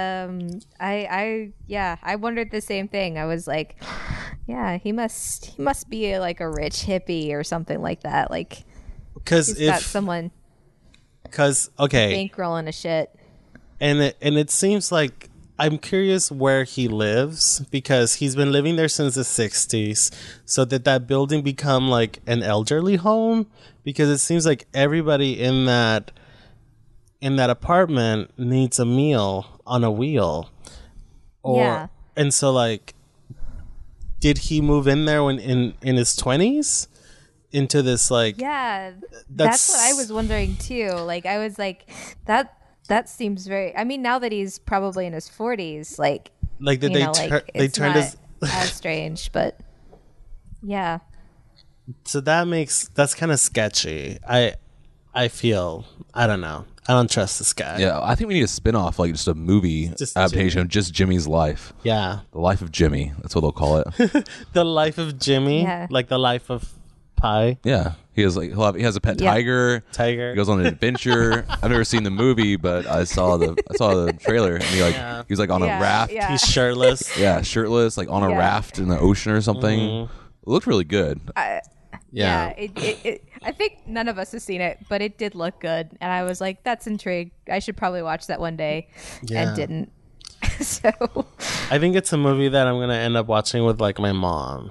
I wondered the same thing. I was like, yeah, he must be like a rich hippie or something like that. Like, Because he's got someone okay, bankrolling a shit. and it seems like I'm curious where he lives because he's been living there since the 60s. So did that building become like an elderly home? Because it seems like everybody in that apartment needs a meal on a wheel. Yeah. And so like, did he move in there when in his 20s into this like? Yeah, that's what I was wondering too. Like, I was like, that seems very. I mean, now that he's probably in his 40s, like Like did you they know, like, they it's turned not his? as strange, but yeah, So that's kind of sketchy. I feel, I don't know. I don't trust this guy. Yeah, I think we need a spin-off, like just a movie Just adaptation of just Jimmy's life. Yeah. The life of Jimmy. That's what they'll call it. The life of Jimmy, Yeah. like the life of Pi Yeah. He has he has a pet Yeah. tiger. Tiger. He goes on an adventure. I've never seen the movie, but I saw the trailer, and he was like on a Yeah, raft. yeah. He's shirtless. Yeah, shirtless, like on a Yeah. raft in the ocean or something. It looked really good. yeah. It I think none of us have seen it, but it did look good, and I was like, that's intrigued. I should probably watch that one day, Yeah. and didn't. So I think it's a movie that I'm gonna end up watching with like my mom.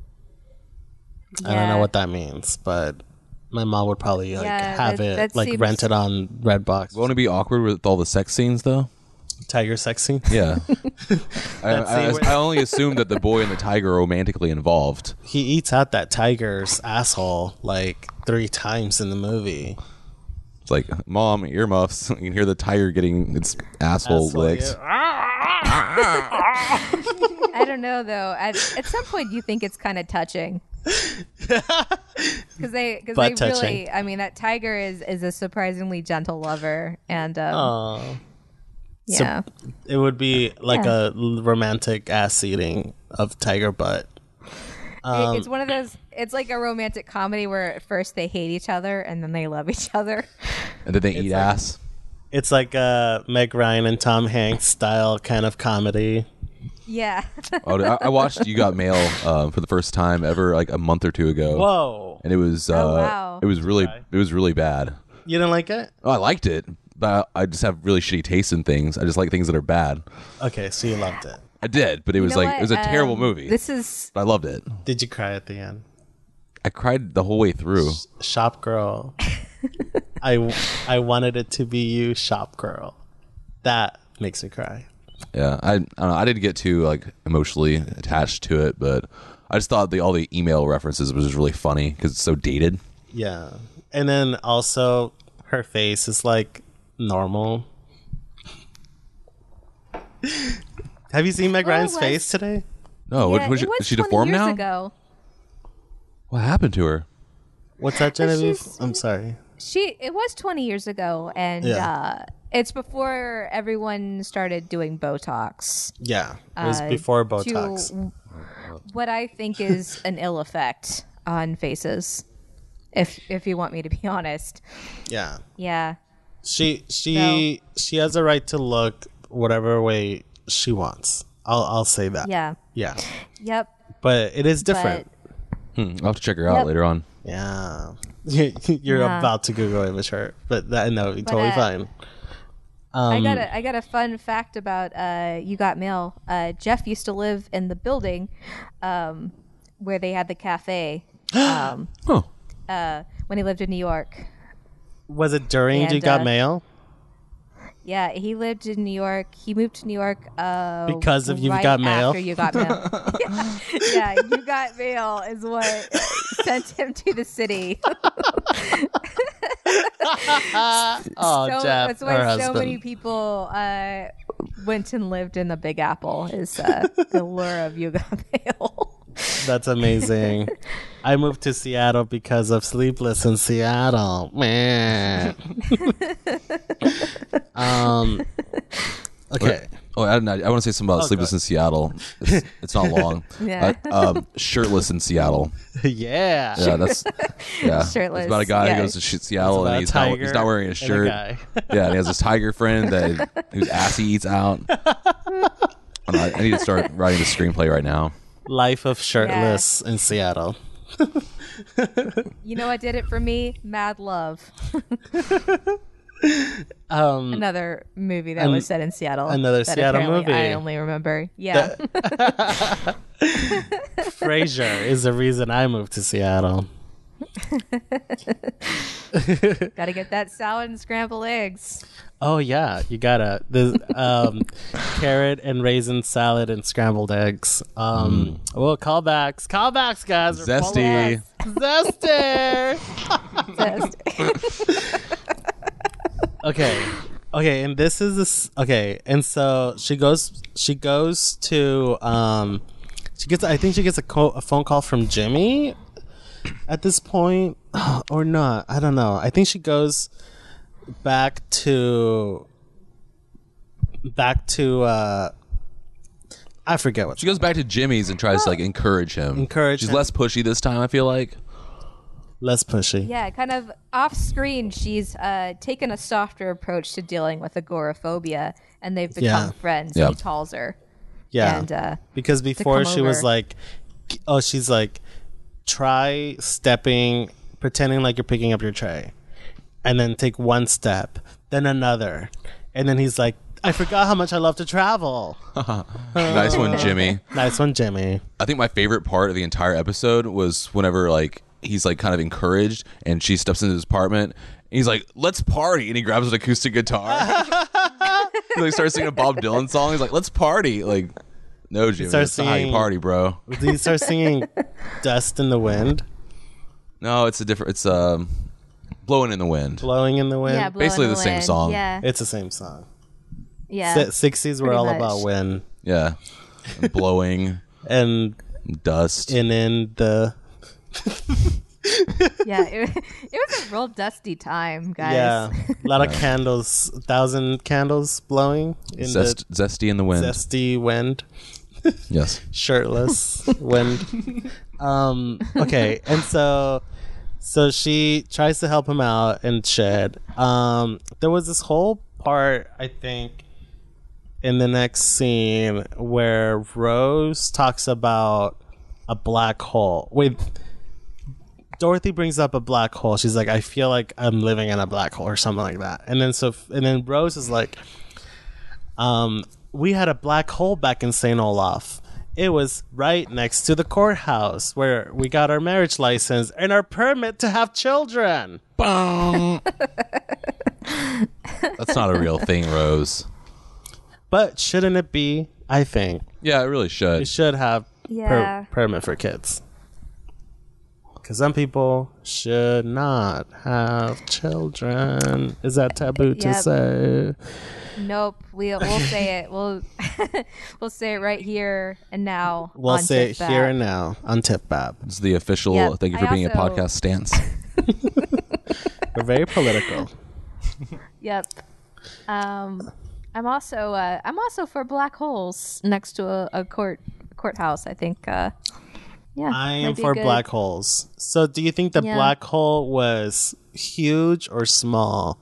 I don't know what that means, but my mom would probably like Yeah, have that it like seems- rented on Redbox. Won't it be awkward with all the sex scenes though? Tiger sex scene. Yeah. I scene where- only assumed that the boy and the tiger are romantically involved. He eats out that tiger's asshole like 3 times in the movie. It's like, Mom, earmuffs. You can hear the tiger getting its asshole licked. I don't know though. At some point, you think it's kind of touching. Because they Butt touching. really, I mean, that tiger is a surprisingly gentle lover, and Oh. yeah, It would be like Yeah. a romantic ass eating of tiger butt. it's one of those. It's like a romantic comedy where at first they hate each other and then they love each other. And then they eat like- ass. It's like a Meg Ryan and Tom Hanks style kind of comedy. Yeah, Oh, I watched You Got Mail for the first time ever, like a month or two ago. Whoa. And it was wow. it was really bad. You didn't like it? Oh, I liked it, but I just have really shitty taste in things. I just like things that are bad. Okay, so you loved it. I did, but it was You know like what? it was a terrible movie. This is But I loved it. Did you cry at the end? I cried the whole way through. Shop girl. I wanted it to be you, shop girl. That makes me cry. Yeah, I don't know. I didn't get too like emotionally attached to it, but I just thought all the email references was just really funny because it's so dated. Yeah. And then also her face is like normal. Have you seen Meg Well, it Ryan's was- face today? No, yeah, was it was is she 20 deformed years now? ago. What happened to her? What's that, Genevieve? just- I'm sorry. It was 20 years ago, and Yeah. it's before everyone started doing Botox. Yeah. It was before Botox. To what I think is an ill effect on faces. If you want me to be honest. Yeah. Yeah. She has a right to look whatever way she wants. I'll say that. Yeah. Yeah. Yep. But it is different. I'll have to check her out Yep. later on. Yeah. You're Yeah. about to Google image her, but that no, totally fine. I got a fun fact about You Got Mail. Jeff used to live in the building where they had the cafe Oh, when he lived in New York. Was it during And, You Got Mail? Yeah, he lived in New York. He moved to New York Because of You right Got Mail? After You Got Mail. yeah, You Got Mail is what sent him to the city. Oh, So Jeff, that's her why so husband. many people went and lived in the Big Apple. Is the lure of You Got Mail. That's amazing. I moved to Seattle because of Sleepless in Seattle. Man. Okay. Oh, I don't know. I want to say something about Sleepless in Seattle. It's not long. Yeah. Shirtless in Seattle. Yeah. Yeah, that's Shirtless, It's about a guy yeah. who goes to Seattle and It's about a he's tiger not wearing a and a shirt. guy. Yeah, and he has this tiger friend whose ass he eats out. I need to start writing the screenplay right now. Life of Shirtless in Seattle. You know what did it for me? Mad Love. Um, Another movie that was set in Seattle. another that Seattle apparently movie. I only remember. Yeah. Frasier is the reason I moved to Seattle. Gotta get that salad and scrambled eggs. Oh yeah, you gotta the carrot and raisin salad and scrambled eggs. Well, callbacks, guys. We're full of Zesty. Zesty. Okay, and this is this. Okay, and so she goes to I think she gets a phone call from Jimmy at this point, or not. I don't know. I think she goes back to I forget what She goes back to Jimmy's and tries to encourage him. She's him. less pushy this time, I feel like. less pushy. Yeah, kind of off screen, she's taken a softer approach to dealing with agoraphobia, and they've become friends. Yeah. He calls her. Yeah, And, because before come she was over. like, oh, she's like, try stepping, pretending like you're picking up your tray, and then take one step, then another, and then he's like, I forgot how much I love to travel. Nice one, Jimmy. Nice one, Jimmy. I think my favorite part of the entire episode was whenever he's kind of encouraged and she steps into his apartment and he's like, let's party, and he grabs an acoustic guitar. He starts singing a Bob Dylan song. He's like, let's party. No, Jimmy, starts that's not how you singing- party, bro. Did he start singing Dust in the Wind? No, it's Blowing in the Wind. Blowing in the Wind? Yeah, Blowing Basically in the same Wind. song. Yeah, It's the same song. yeah. 60s were Pretty all much. about wind Yeah. Blowing, and dust. in the... Yeah, it was a real dusty time, guys. Yeah, a lot of candles, 1,000 candles blowing in Zesty in the the wind. zesty wind. Yes. Shirtless wind. Okay, and so she tries to help him out and shit. There was this whole part, I think, in the next scene where Rose talks about a black hole. Wait, Dorothy brings up a black hole. She's like, I feel like I'm living in a black hole or something like that. And then Rose is like, we had a black hole back in St. Olaf. It was right next to the courthouse where we got our marriage license and our permit to have children. Bong. That's not a real thing, Rose. But shouldn't it be? I think Yeah, it really it should. should have Yeah. permit for kids. Because some people should not have children. Is that taboo to Yep. say? Nope. We'll say it. We'll say it right here and now. We'll on say Tip it here Bab. and now on Tip Bab. It's the official Yep. thank you for I being a also- podcast stance. We're very political. Yep. I'm also for black holes next to a courthouse. I think. Yeah. I am might be for good. black holes. So do you think the Yeah. black hole was huge or small?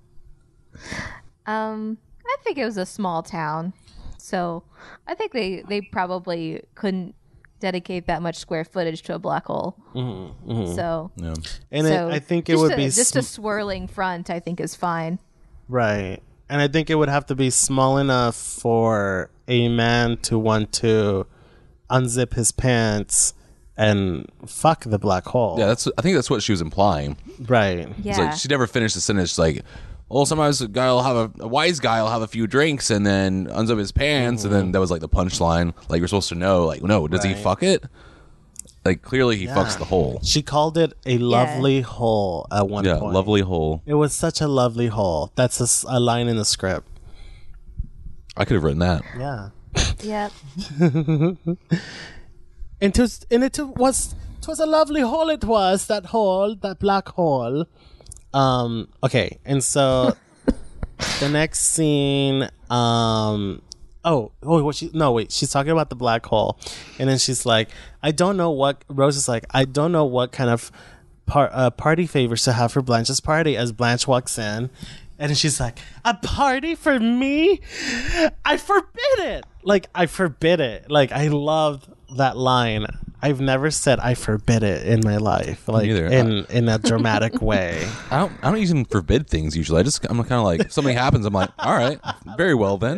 I think it was a small town, so I think they probably couldn't dedicate that much square footage to a black hole. So, Yeah. And so I think it just would a, be just a swirling front. I think is fine. right. And I think it would have to be small enough for a man to want to unzip his pants and fuck the black hole. Yeah, I think that's what she was implying. Right. Yeah. It's like she never finished the sentence. She's like, well, sometimes a wise guy will have a few drinks and then unzip his pants, and then that was the punchline. You're supposed to know. No, does he Right. fuck it? Clearly he fucks the hole. She called it a lovely hole at one Yeah, point. lovely hole. It was such a lovely hole. That's a line in the script. I could have written that. Yeah. Yep. And it was a lovely hole. It was that hole, that black hole. Okay, and so the next scene, she's talking about the black hole, and then she's like, Rose is like, I don't know what kind of party favors to have for Blanche's party. As Blanche walks in, and then she's like, a party for me? I forbid it. Like, I forbid it. Like, I love that line. I've never said I forbid it in my life, like in a dramatic way. I don't even forbid things usually. I'm kind of like, if something happens, I'm like, all right, very well then.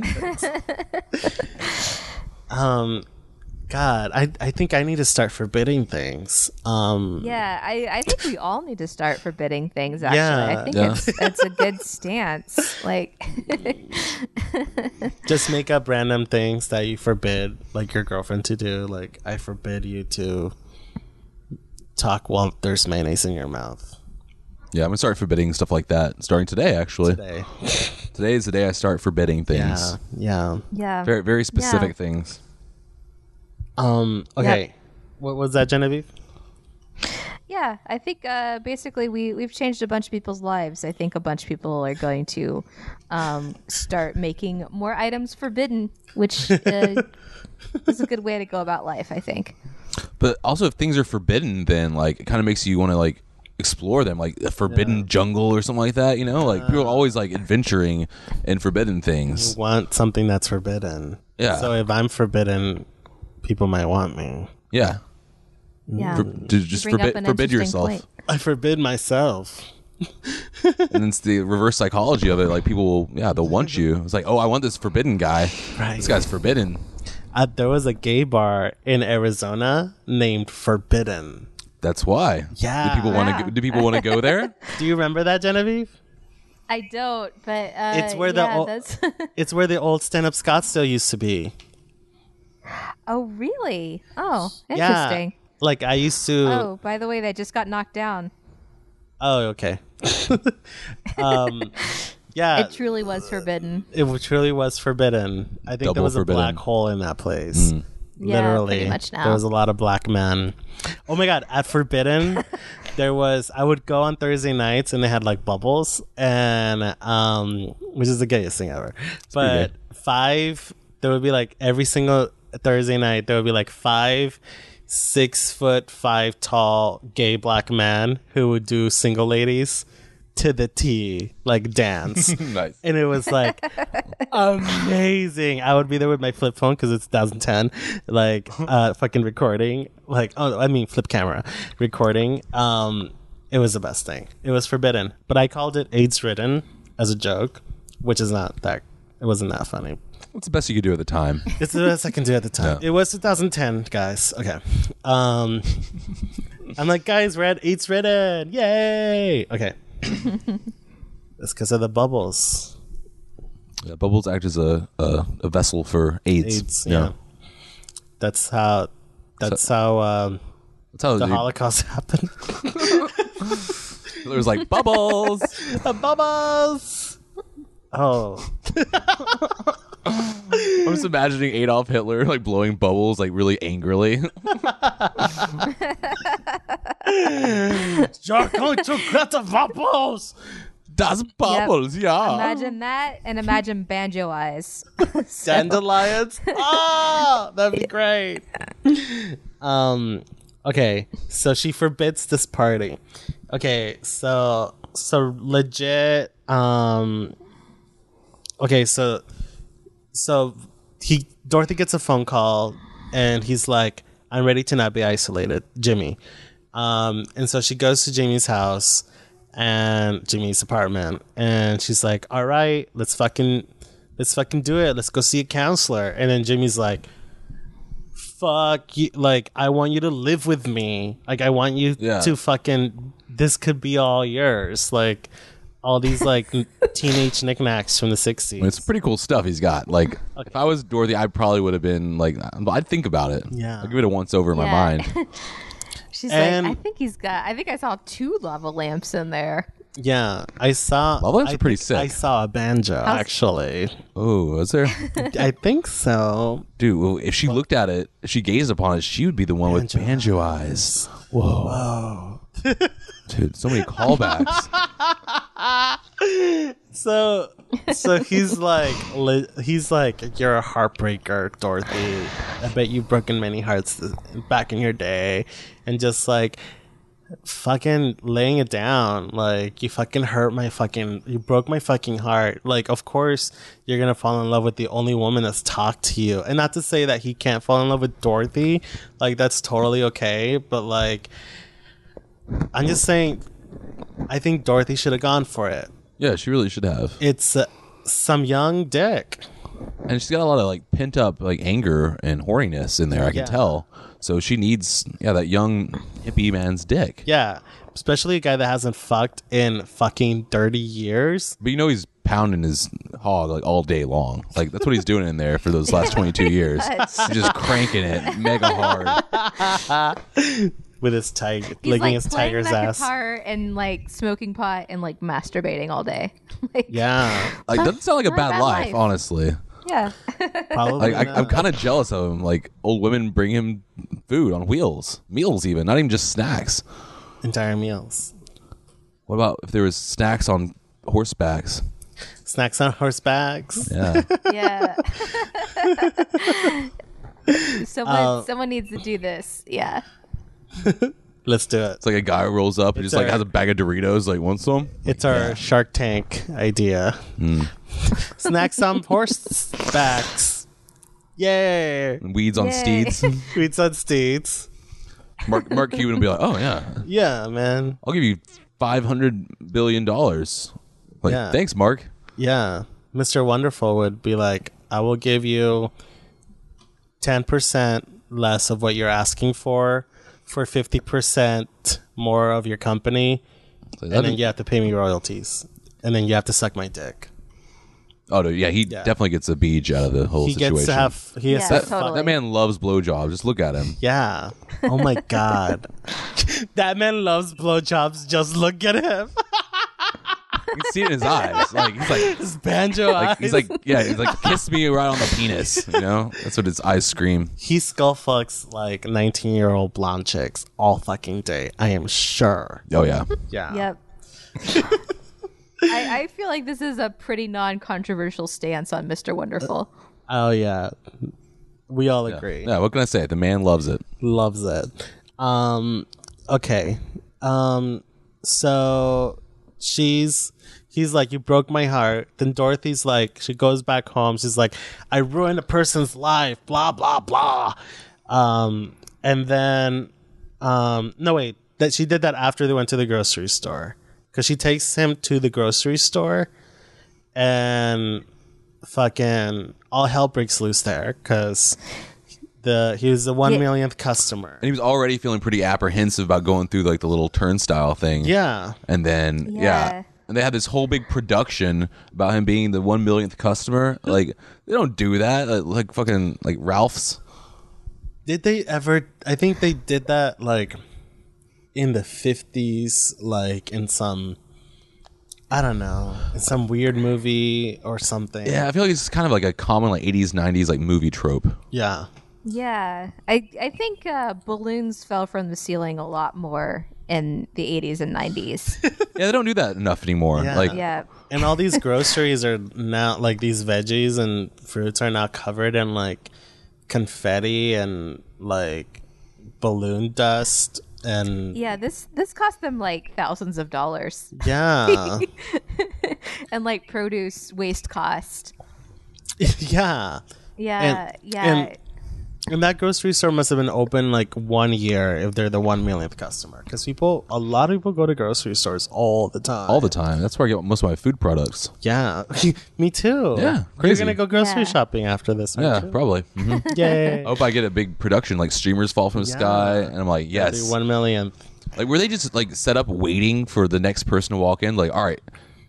God, I think I need to start forbidding things. Yeah, I think we all need to start forbidding things, actually. I think it's a good stance. Like, just make up random things that you forbid, like your girlfriend to do. Like, I forbid you to talk while there's mayonnaise in your mouth. Yeah, I'm going to start forbidding stuff like that starting today, actually. Today is the day I start forbidding things. Yeah. Very, very specific things. Okay. Yep. What was that, Genevieve? Yeah, I think basically we've changed a bunch of people's lives. I think a bunch of people are going to start making more items forbidden, which is a good way to go about life, I think. But also, if things are forbidden, then like it kind of makes you want to like explore them, like a forbidden jungle or something like that. You know, like people are always like adventuring in forbidden things. You want something that's forbidden. Yeah. So if I'm forbidden, people might want me. Yeah. Just forbid yourself. Point. I forbid myself. And it's the reverse psychology of it. Like people will, they'll want you. It's like, oh, I want this forbidden guy. Right. This guy's forbidden. There was a gay bar in Arizona named Forbidden. That's why. Yeah. Do people want to go there? Do you remember that, Genevieve? I don't, but it's where it's where the old stand-up Scottsdale used to be. Oh, really? Oh, interesting. Yeah. Like I used to. Oh, by the way, that just got knocked down. Oh, okay. Yeah. It truly was forbidden. It truly was forbidden. I think there was a black hole in that place. Yeah, Literally. pretty much now. There was a lot of black men. Oh my God. At Forbidden, I would go on Thursday nights and they had like bubbles and, which is the gayest thing ever. But there would be like every single Thursday night, there would be like 5 6'5" tall gay black men who would do single ladies to the T, like dance. Nice. And it was like amazing. I would be there with my flip phone because it's 2010, like fucking recording, like flip camera recording. It was the best thing. It was forbidden, but I called it AIDS ridden as a joke, which is not that. It wasn't that funny. What's the best you could do at the time? It's the best I can do at the time. Yeah. It was 2010, guys. Okay. I'm like, guys, we're at AIDS ridden. Yay. Okay. That's because of the bubbles. Yeah, bubbles act as a vessel for AIDS. Yeah. That's how the Holocaust happened. There was like bubbles. Bubbles. Oh. I'm just imagining Adolf Hitler like blowing bubbles like really angrily. You're going to get the bubbles. Das bubbles, yeah. Imagine that and imagine Banjo Eyes. Dandelions. Oh, that'd be great. Okay, so she forbids this party. Okay, so legit. Okay, so Dorothy gets a phone call and he's like, I'm ready to not be isolated, Jimmy. And so she goes to Jimmy's house and Jimmy's apartment and she's like, all right, let's fucking do it. Let's go see a counselor. And then Jimmy's like, fuck you. Like, I want you to live with me. Like, I want you to fucking, this could be all yours. Like, all these like teenage knickknacks from the 60s. It's pretty cool stuff he's got. Like, if I was Dorothy, I probably would have been like, I'd think about it. Yeah. I'd give it a once over in my mind. She's like, I think I saw 2 lava lamps in there. Yeah, I saw. Lava lamps are pretty sick. I saw a banjo, actually. Oh, was there? I think so. Dude, well, if she looked at it, if she gazed upon it, she would be the one with banjo eyes. Whoa. Dude, so many callbacks. So So he's like, you're a heartbreaker, Dorothy. I bet you've broken many hearts back in your day, and just like fucking laying it down. Like, you broke my fucking heart. Like, of course you're gonna fall in love with the only woman that's talked to you. And not to say that he can't fall in love with Dorothy. Like, that's totally okay. But like, I'm just saying, I think Dorothy should have gone for it. Yeah, she really should have. It's some young dick. And she's got a lot of like pent up like anger and horniness in there. I can tell. So she needs that young hippie man's dick. Yeah, especially a guy that hasn't fucked in fucking 30 years. But he's pounding his hog like all day long. Like that's what he's doing in there for those last 22 years. He's just cranking it mega hard. With his tiger, He's licking like his playing tiger's that ass. guitar and like smoking pot and like masturbating all day. Like, Yeah, Like doesn't sound like a Not a bad bad life, life. honestly. yeah. probably. Like I'm not. kind of jealous of him. Like old women bring him food on wheels, meals even, not even just snacks. Entire meals, What about if there was snacks on horsebacks? snacks on horsebacks. Yeah. Yeah. Someone needs to do this. Yeah. Let's do it. It's like a guy rolls up and It's just like our- has a bag of Doritos. Like, want some? It's our Shark Tank idea. Snacks on horsebacks. Yay! And weeds on Yay. steeds. Tweets on steeds. Mark Cuban will be like, oh yeah, Yeah, man. I'll give you $500 billion. Like, Yeah. thanks, Mark. Yeah. Mr. Wonderful would be like, I will give you 10% less of what you're asking for 50% more of your company. So And then you have to pay me royalties. And then you have to suck my dick. Oh no, yeah, he definitely gets a beach out of the whole He situation. gets to have, he has Yeah, to that, totally. that man loves blowjobs. Just look at him. yeah. Oh my God. That man loves blowjobs. Just look at him. You can see it in his eyes. Like he's like, His banjo eyes. he's like, kiss me right on the penis. You know, that's what his eyes scream. He skull fucks like 19-year-old blonde chicks all fucking day. I am sure. Oh yeah, Yeah. Yep. I feel like this is a pretty non-controversial stance on Mr. Wonderful. Oh yeah. We all agree. yeah. What can I say? The man loves it. Loves it. Okay. So he's like, you broke my heart. Then Dorothy's like, she goes back home. She's like, I ruined a person's life, blah, blah, blah. And then, no, wait, that she did that after they went to the grocery store. Cause she takes him to the grocery store and fucking all hell breaks loose there. Cause he was the 1 millionth customer. And he was already feeling pretty apprehensive about going through like the little turnstile thing. Yeah. And then Yeah. and they had this whole big production about him being the 1 millionth customer. Like they don't do that. Like fucking like Ralph's. Did they ever? I think they did that like in the 50s, like in some, I don't know, in some weird movie or something. Yeah, I feel like it's kind of like a common like 80s, 90s like movie trope. Yeah. Yeah. I think balloons fell from the ceiling a lot more in the 80s and 90s. Yeah, they don't do that enough anymore. Yeah. Like Yeah. And all these groceries are now, like these veggies and fruits are now covered in like confetti and like balloon dust. And Yeah, this cost them like thousands of dollars. yeah. And like produce waste cost. Yeah. Yeah. And that grocery store must have been open like 1 year if they're the 1 millionth customer. Because a lot of people go to grocery stores all the time. all the time. That's where I get most of my food products. Yeah. Me too. Yeah, You're crazy. going to go grocery Yeah. shopping after this. Yeah, aren't you? probably. Mhm. Yay. I hope I get a big production like streamers fall from the sky, and I'm like, yes. The 1 millionth. Like, were they just like set up waiting for the next person to walk in? Like, all right,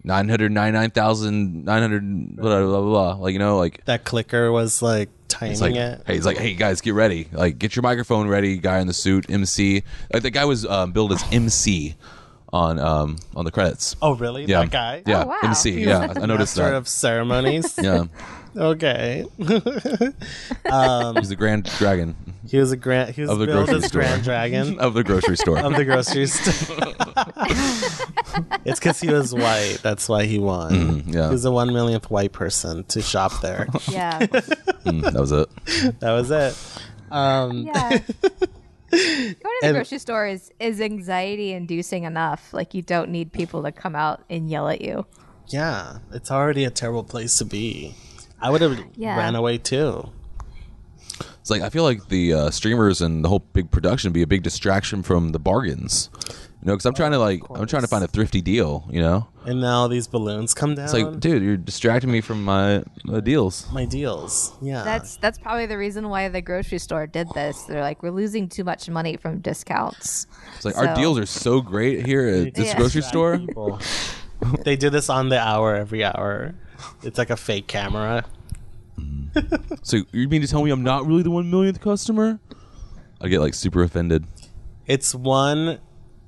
999,900 blah blah blah blah. Like, you know, like That clicker was like timing it's like, it. hey, he's like, hey guys, get ready. Like, get your microphone ready. Guy in the suit, MC. Like, the guy was billed as MC on the credits. Oh, really? Yeah, That guy? Yeah, Oh, wow. MC. Yeah, I noticed Master that. of ceremonies. Yeah, Okay. He's the Grand Dragon He was of the billed grocery as store. Grand Dragon of the grocery store. of the grocery store. It's because he was white. That's why he won. yeah. He was the 1 millionth white person to shop there. Yeah. That was it. That was it. Yeah. Going to the And- grocery store is anxiety inducing enough. Like, you don't need people to come out and yell at you. Yeah, it's already a terrible place to be. I would have Yeah. ran away too. It's like I feel like the streamers and the whole big production would be a big distraction from the bargains. You know, because I'm trying to find a thrifty deal. You know, And now these balloons come down. it's like, dude, you're distracting me from my deals. My deals. Yeah. That's probably the reason why the grocery store did this. They're like, we're losing too much money from discounts. It's like our So- deals are so great here at this Yeah. grocery store. People. They do this on the hour every hour. It's like a fake camera. So you mean to tell me I'm not really the 1 millionth customer? I get like super offended. It's one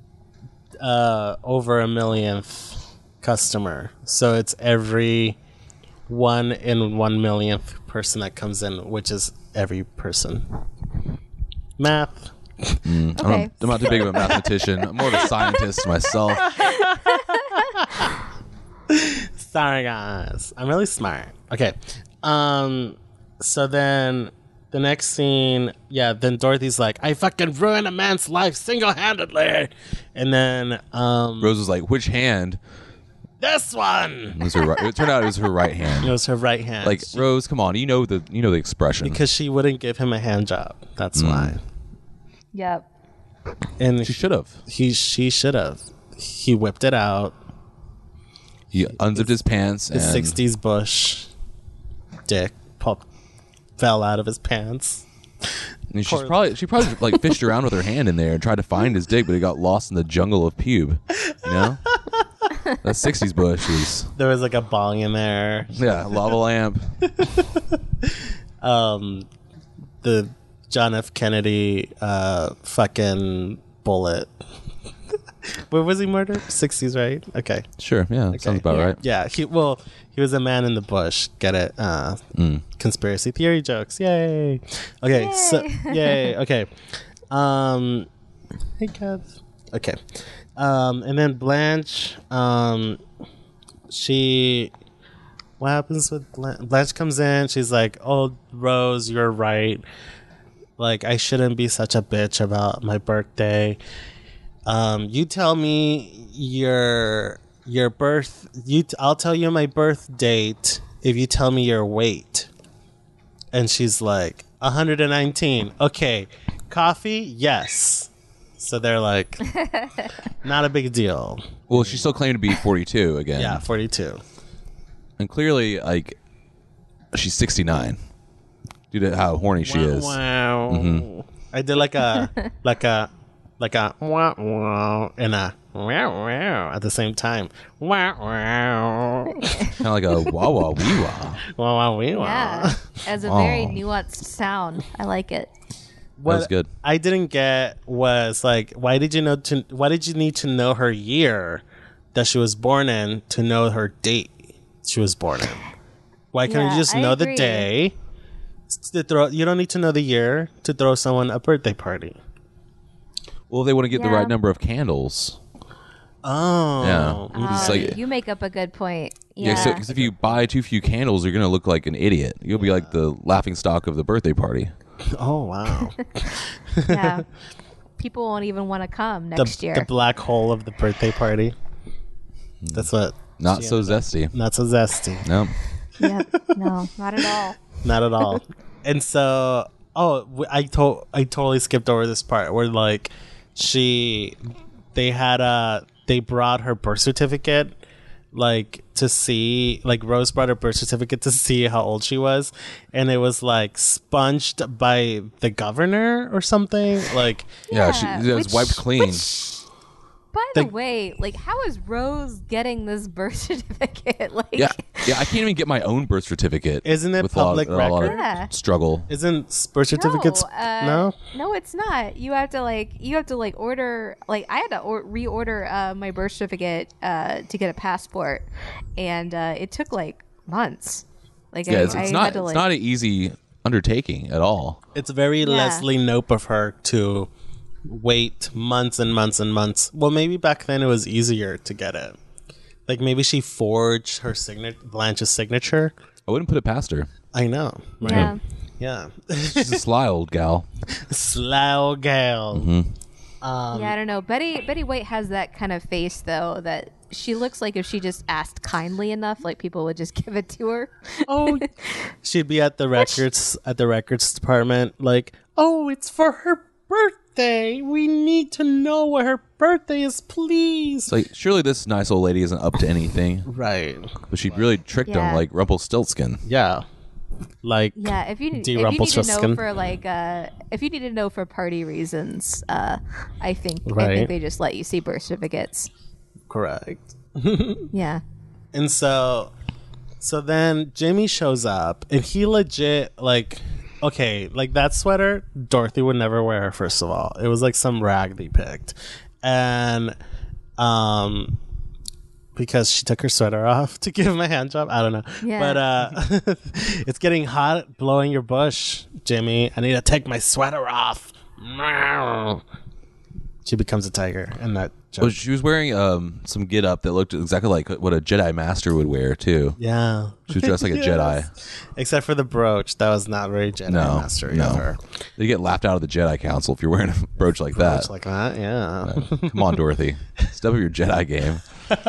over a millionth customer. So it's every 1 in 1 millionth person that comes in, which is every person. Math. Okay. I'm not too big of a mathematician. I'm more of a scientist myself. Sorry, guys. I'm really smart. Okay. So then the next scene, then Dorothy's like, I fucking ruined a man's life single-handedly. And then, Rose was like, which hand? this one! It was her right. It turned out it was her right It hand. was her right hand. Like, Rose, come on, you know the expression. because she wouldn't give him a hand job. That's why. Yep. And She should have. she should have. He whipped it out. He unzipped his pants His and 60s bush dick fell out of his pants. and she probably like fished around with her hand in there and tried to find his dick, but it got lost in the jungle of pube. You know, that 60s bush was There was like a bong in there. a lava lamp. The John F. Kennedy fucking bullet. Where was he murdered? 60s, right? Okay. Sure, yeah, sounds about Yeah. right. Yeah, he was a man in the bush. Get it? Conspiracy theory jokes. Yay. Okay. Yay. So yay. Okay. Hey, Kev. Okay. And then Blanche, what happens with Blanche? Blanche comes in. She's like, "Oh, Rose, you're right. Like, I shouldn't be such a bitch about my birthday. You tell me your birth. I'll tell you my birth date if you tell me your weight." And she's like, 119. Okay. Coffee? Yes. So they're like, not a big deal. Well, she still claimed to be 42 again. Yeah, 42. and clearly, like, she's 69 due to how horny she is. Wow. I did like a wah wah and a wow wow at the same time. Wow wow. Kind of like a wah wah wee wah. Wow wow wee wow. Yeah. As a very Oh. nuanced sound. I like it. What That was good. I didn't get was like, why did you need to know her year that she was born in to know her date she was born in? Why can't Yeah, you just I know the agree. day? You don't need to know the year to throw someone a birthday party. Well, they want to get the Yeah. right number of candles. Oh, Yeah. It's like- You make up a good point. Yeah, Yeah. because if you buy too few candles, you're going to look like an idiot. You'll be like the laughing stock of the birthday party. Oh wow. Yeah. People won't even want to come next year. The black hole of the birthday party. That's what. Not so zesty. Not so zesty. No. Yep. No, not at all. Not at all. And so, I totally skipped over this part where like they brought her birth certificate like to see, like Rose brought her birth certificate to see how old she was, and it was like sponged by the governor or something. Like, Yeah, Yeah, it was wiped clean. By the The- way, like, how is Rose getting this birth certificate? Like, Yeah, I can't even get my own birth certificate. Isn't it with a lot public a lot of record? Yeah. struggle. isn't birth certificates no? No, it's not. You have to order. Like, I had to reorder my birth certificate to get a passport, and it took like months. Like, Yeah, I it's had not to, it's not an easy undertaking at all. It's very Leslie Knope of her to wait months and months and months. Well, maybe back then it was easier to get it. Like maybe she forged her Blanche's signature. I wouldn't put it past her. I know. Right? Yeah. Yeah. She's a sly old gal. Slow gal. Yeah, I don't know. Betty White has that kind of face though that she looks like if she just asked kindly enough, like people would just give it to her. Oh, she'd be at the records department, like, oh, it's for her birthday. We need to know what her birthday is, please. It's like, surely this nice old lady isn't up to anything. Right. But she really tricked him Yeah. like Rumpelstiltskin. Yeah. Like, Yeah, if you need to Rumpelstiltskin. know for like if you need to know for party reasons, I think Right. they just let you see birth certificates. correct. Yeah. And so then Jimmy shows up and he legit like, okay, like that sweater Dorothy would never wear. First of all, it was like some rag they picked, and because she took her sweater off to give him a hand job. I don't know, Yeah. but it's getting hot blowing your bush, Jimmy. I need to take my sweater off. She becomes a tiger, and that Oh, she was wearing some get up that looked exactly like what a Jedi Master would wear too. yeah. She was dressed like a Jedi. Except for the brooch. That was not very Jedi No, Mastery no. of her. You get laughed out of the Jedi Council if you're wearing a brooch like that. Brooch like that, yeah. Come on, Dorothy. Step up your Jedi game.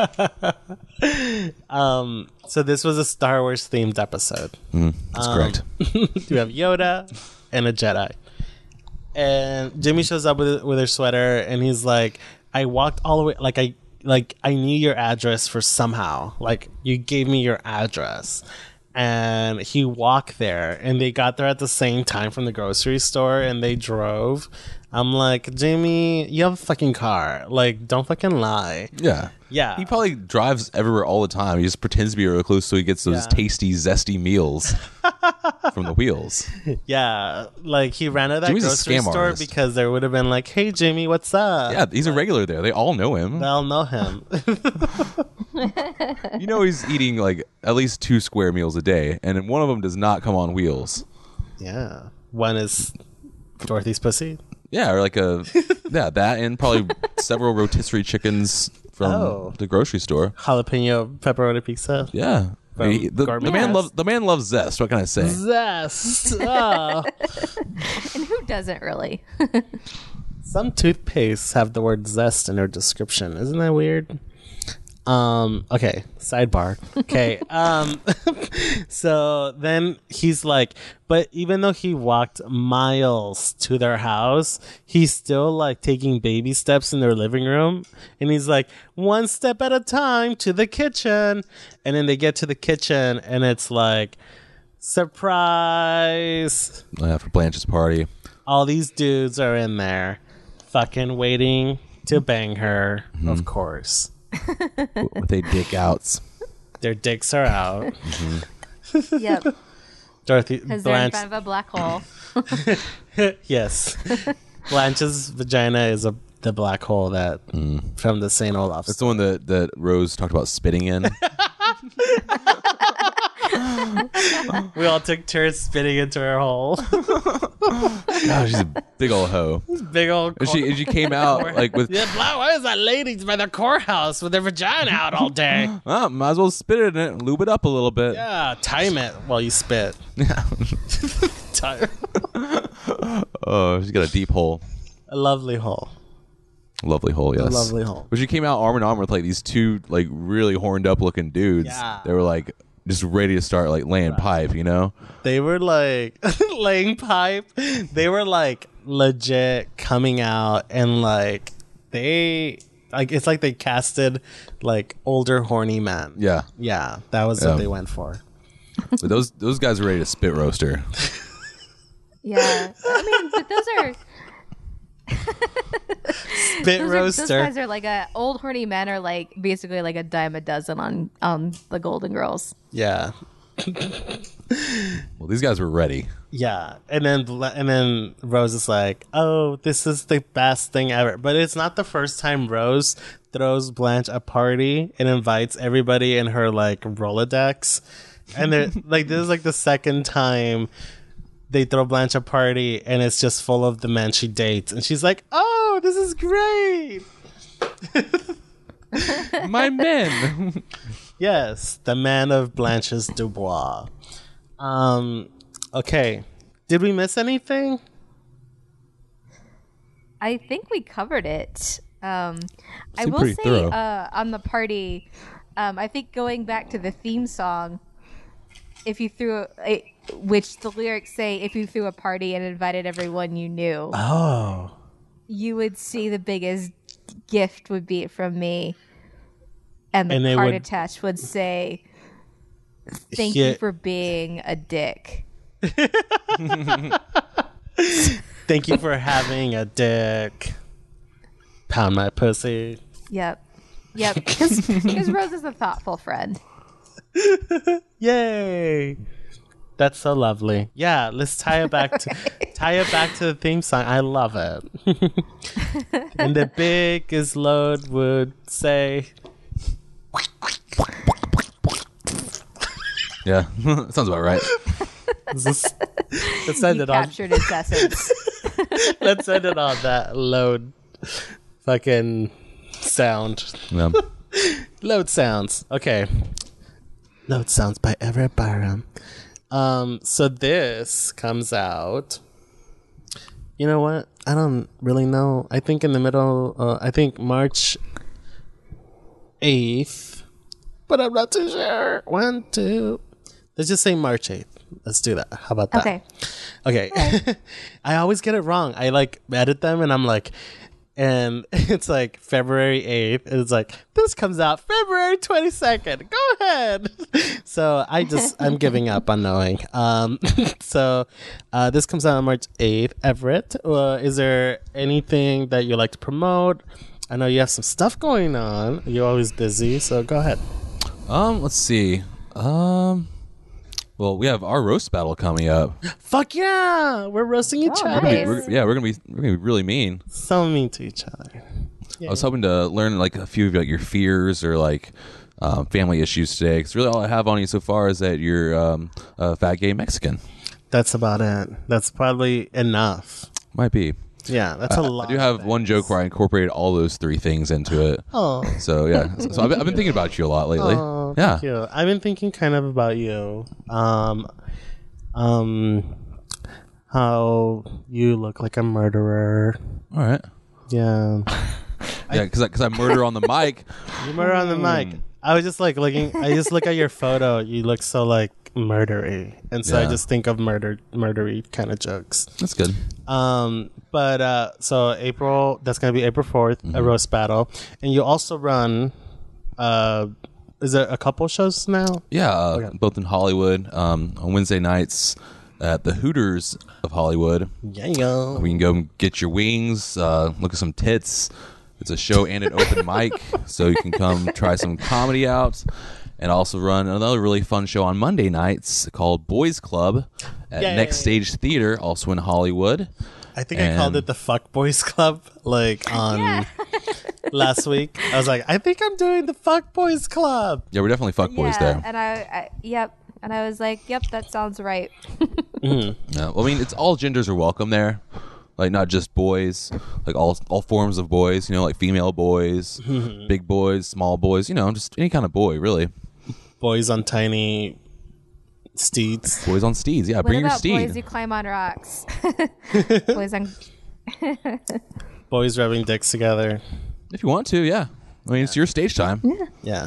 So this was a Star Wars themed episode. That's correct. You have Yoda and a Jedi. And Jimmy shows up with her sweater and he's like, I walked all the way, I knew your address for somehow. Like, you gave me your address. And he walked there, and they got there at the same time from the grocery store, and they drove. I'm like, Jimmy, you have a fucking car. Like, don't fucking lie. Yeah. Yeah. He probably drives everywhere all the time. He just pretends to be a recluse so he gets those Yeah. tasty, zesty meals from the wheels. Yeah, like he ran to that Jimmy's a grocery scam store artist. because there would have been like, "Hey, Jimmy, what's up?" Yeah, he's a regular there. They all know him. They'll know him. You know he's eating like at least 2 square meals a day, and one of them does not come on wheels. Yeah, one is Dorothy's pussy. Yeah, or like that, and probably several rotisserie chickens from the grocery store. Jalapeno pepperoni pizza. Yeah, From the Gourmet man House. loves zest. What can I say? Zest. Oh. And who doesn't really? Some toothpastes have the word zest in their description. Isn't that weird? Okay, sidebar. Okay. So then he's like, but even though he walked miles to their house, he's still like taking baby steps in their living room. And he's like, one step at a time to the kitchen. And then they get to the kitchen and it's like, surprise. For Blanche's party. All these dudes are in there fucking waiting to bang her, of course. With they dick outs. Their dicks are out. Yep. Dorothy Because they're in Blanche, front of a black hole. yes. Blanche's vagina is the black hole that from the St. Olaf's. That's the one that Rose talked about spitting in. We all took turns spitting into her hole. God, she's a big old hoe. Big old. And she came out like with, Yeah, why is that lady by the courthouse with their vagina out all day? oh, might as well spit it in it and lube it up a little bit. Yeah, time it while you spit. Time. Oh, she's got a deep hole. A lovely hole. Lovely hole, yes. Lovely hole. But she came out arm in arm with like these 2 like really horned up looking dudes. Yeah. They were like just ready to start like laying pipe, you know? They were like laying pipe. They were like legit coming out and like they like it's like they casted like older horny men. Yeah. Yeah, that was Yeah. what they went for. But those guys were ready to spit roast her. Yeah. I mean, but those are Spit those roaster. guys are like old horny men are like basically like a dime a dozen on the Golden Girls. Yeah. Well, these guys were ready. Yeah. And then Rose is like, "Oh, this is the best thing ever." But it's not the first time Rose throws Blanche a party and invites everybody in her like Rolodex And they're like, this is like the second time they throw Blanche a party, and it's just full of the men she dates, and she's like, "Oh, this is great." My men. Yes, the man of Blanche's Dubois. Okay, did we miss anything? I think we covered it. I Seemed will pretty say thorough. on the party, I think going back to the theme song, if you threw which the lyrics say, if you threw a party and invited everyone you knew, Oh, you would see the biggest gift would be from me, and the And they card would- attached would say, "Thank Yeah. you for being a dick." thank you for having a dick. Pound my pussy. Yep, because Rose is a thoughtful friend. Yay! That's so lovely. Yeah, let's tie it back to the theme song. I love it. And the biggest load would say, Yeah, sounds about right. let's end You it on. captured its essence. Let's end it on that load. Fucking sound. Yeah. Load sounds. Okay. Load sounds by Everett Byram. So this comes out. You know what? I don't really know. I think in the middle. I think March 8th, but I'm not too sure. 1, 2. Let's just say March 8th. Let's do that. How about that? Okay. Okay. I always get it wrong. I like edit them and I'm like, and it's like February 8th. And it's like, this comes out February 22nd. Go ahead. So I'm giving up on knowing. So this comes out on March 8th. Everett, is there anything that you like to promote? I know you have some stuff going on. You're always busy. So go ahead. Let's see. Well, we have our roast battle coming up. Fuck yeah. We're roasting each Oh, other. nice. We're gonna be really mean. So mean to each other. I was hoping to learn like a few of like your fears or like family issues today. Because really, all I have on you so far is that you're a fat gay Mexican. That's about it. That's probably enough. Might be. Yeah, that's a lot. I do have one joke where I incorporated all those three things into it. Oh, So yeah, so I've been thinking about you a lot lately. oh, Yeah. thank you. I've been thinking kind of about you. How you look like a murderer. All right. Yeah, Yeah, because I murder on the mic. you murder on the mic. I was just like looking. I just look at your photo. You look so like murdery, and so I Yeah. just think of murdery kind of jokes. That's good. But so April, that's gonna be April 4th, a roast battle, and you also run. Is there a couple shows now? Yeah, both in Hollywood on Wednesday nights at the Hooters of Hollywood. Yeah. We can go and get your wings, look at some tits. It's a show and an open mic, so you can come try some comedy out. And also run another really fun show on Monday nights called Boys Club at Yay. Next Stage Theater, also in Hollywood. I think I called And- it the Fuck Boys Club like on last week. I was like, I think I'm doing the Fuck Boys Club. Yeah, we're definitely fuck boys there. And and I was like, yep, that sounds right. Yeah, well, I mean, it's all genders are welcome there. Like not just boys, like all forms of boys. You know, like female boys, big boys, small boys. You know, just any kind of boy, really. Boys on tiny steeds. Boys on steeds. Yeah, What bring your about steed. boys who climb on rocks? Boys on Boys rubbing dicks together. If you want to, yeah. I mean, it's your stage time. Yeah.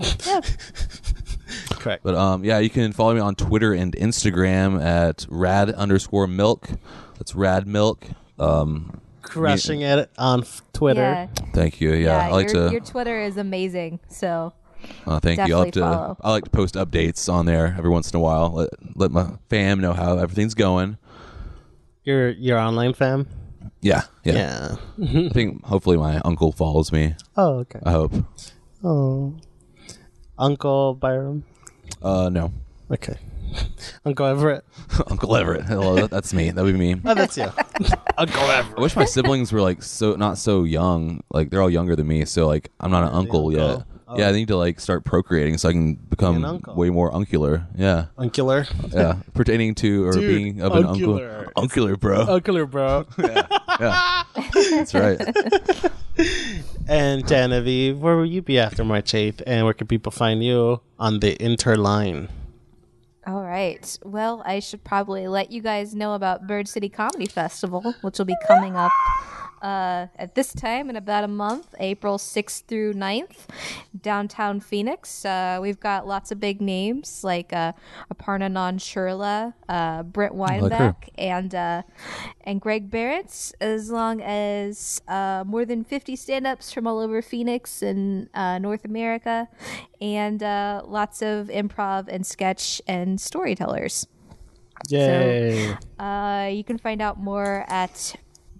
Correct. But yeah, you can follow me on Twitter and Instagram at rad_milk. That's rad milk. Crushing it on Twitter. Yeah, Thank you. Yeah, I like your to. Twitter is amazing. So Thank you. definitely follow. I like to post updates on there every once in a while. Let my fam know how everything's going. Your online fam? Yeah. Yeah. I think hopefully my uncle follows me. Oh, okay. I hope. Oh. Uncle Byram? No. Okay. Uncle Everett? Uncle Everett. Hello, that's me. That would be me. Oh, that's you. Uncle Everett. I wish my siblings were like not so young. Like they're all younger than me, so like I'm not an uncle yet. Yeah, I need to like start procreating so I can become Be an uncle. way more uncular. Yeah. Uncular. Yeah. Pertaining to or Dude, being of an uncle. uncular. Uncular, bro. Uncular, bro. Yeah. That's right. And Genevieve, where will you be after March 8th? And where can people find you on the Interline? All right. Well, I should probably let you guys know about Bird City Comedy Festival, which will be coming up at this time in about a month, April 6th through 9th, downtown Phoenix. We've got lots of big names like Aparna Nancherla, Brent Weinbeck, and Greg Barrett, as long as more than 50 stand-ups from all over Phoenix and North America, and lots of improv and sketch and storytellers. Yay. You can find out more at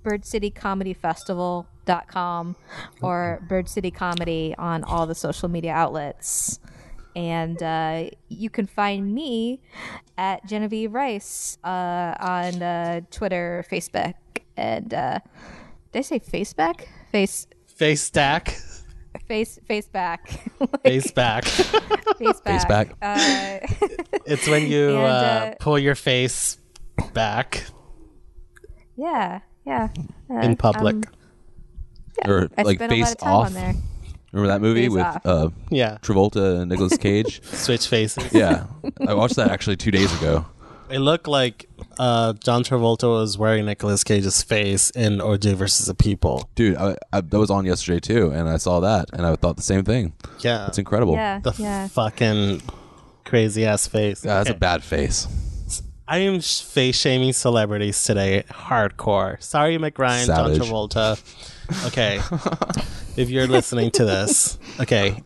birdcitycomedyfestival.com or Bird City Comedy on all the social media outlets. And you can find me at Genevieve Rice on Twitter, Facebook, and did I say Facebook? Face stack. Face back. Face back. Face back. It's when you And, pull your face back Yeah. in public. Or I like spent a lot Face of time Off. on there. Remember that movie Face with Off. Yeah. Travolta and Nicolas Cage? Switch faces. Yeah. I watched that actually 2 days ago. It looked like John Travolta was wearing Nicolas Cage's face in OJ versus the People. Dude, that was on yesterday too, and I saw that, and I thought the same thing. Yeah. It's incredible. Yeah. The fucking crazy ass face. Yeah, that's a Okay. bad face. I am face shaming celebrities today. Hardcore. Sorry, McRyan, Savage. John Travolta. Okay. If you're listening to this. Okay.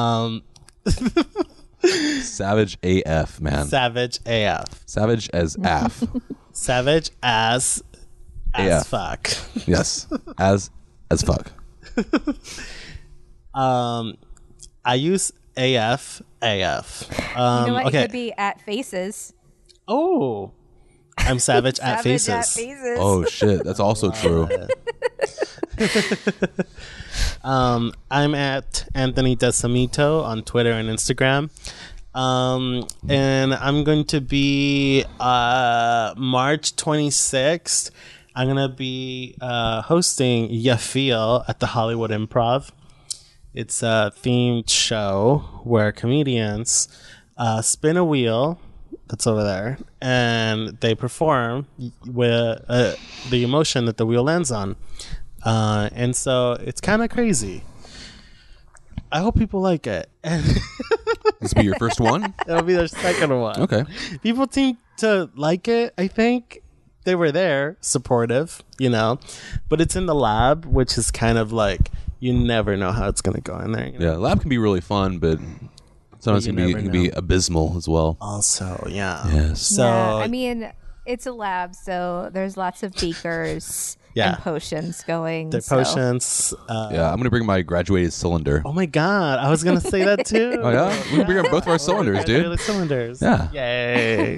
Savage AF, man. Savage AF. Savage as AF. Savage as AF. fuck. Yes. As fuck. I use AF. You know what? Okay. It could be at Faces. Oh. I'm savage at Savage faces. At Faces. Oh shit, that's also true. I'm at Anthony Desamito on Twitter and Instagram. And I'm going to be March 26th. I'm going to be hosting Ya Feel at the Hollywood Improv. It's a themed show where comedians spin a wheel that's over there and they perform with the emotion that the wheel lands on. And so it's kind of crazy. I hope people like it. This will be your first one? It'll be their second one. Okay. People seem to like it. I think they were there, supportive, but it's in the lab, which is kind of like you never know how it's going to go in there. Yeah, lab can be really fun, but sometimes You it never can be know. abysmal as well. Also, yeah. Yes. So Yeah, I mean, it's a lab, so there's lots of beakers Yeah. and potions going. the so- potions. Yeah, I'm gonna bring my graduated cylinder. Oh my god, I was gonna say that too. Oh yeah, we can bring up both of our cylinders, dude. Graduated cylinders. Yeah. Yay.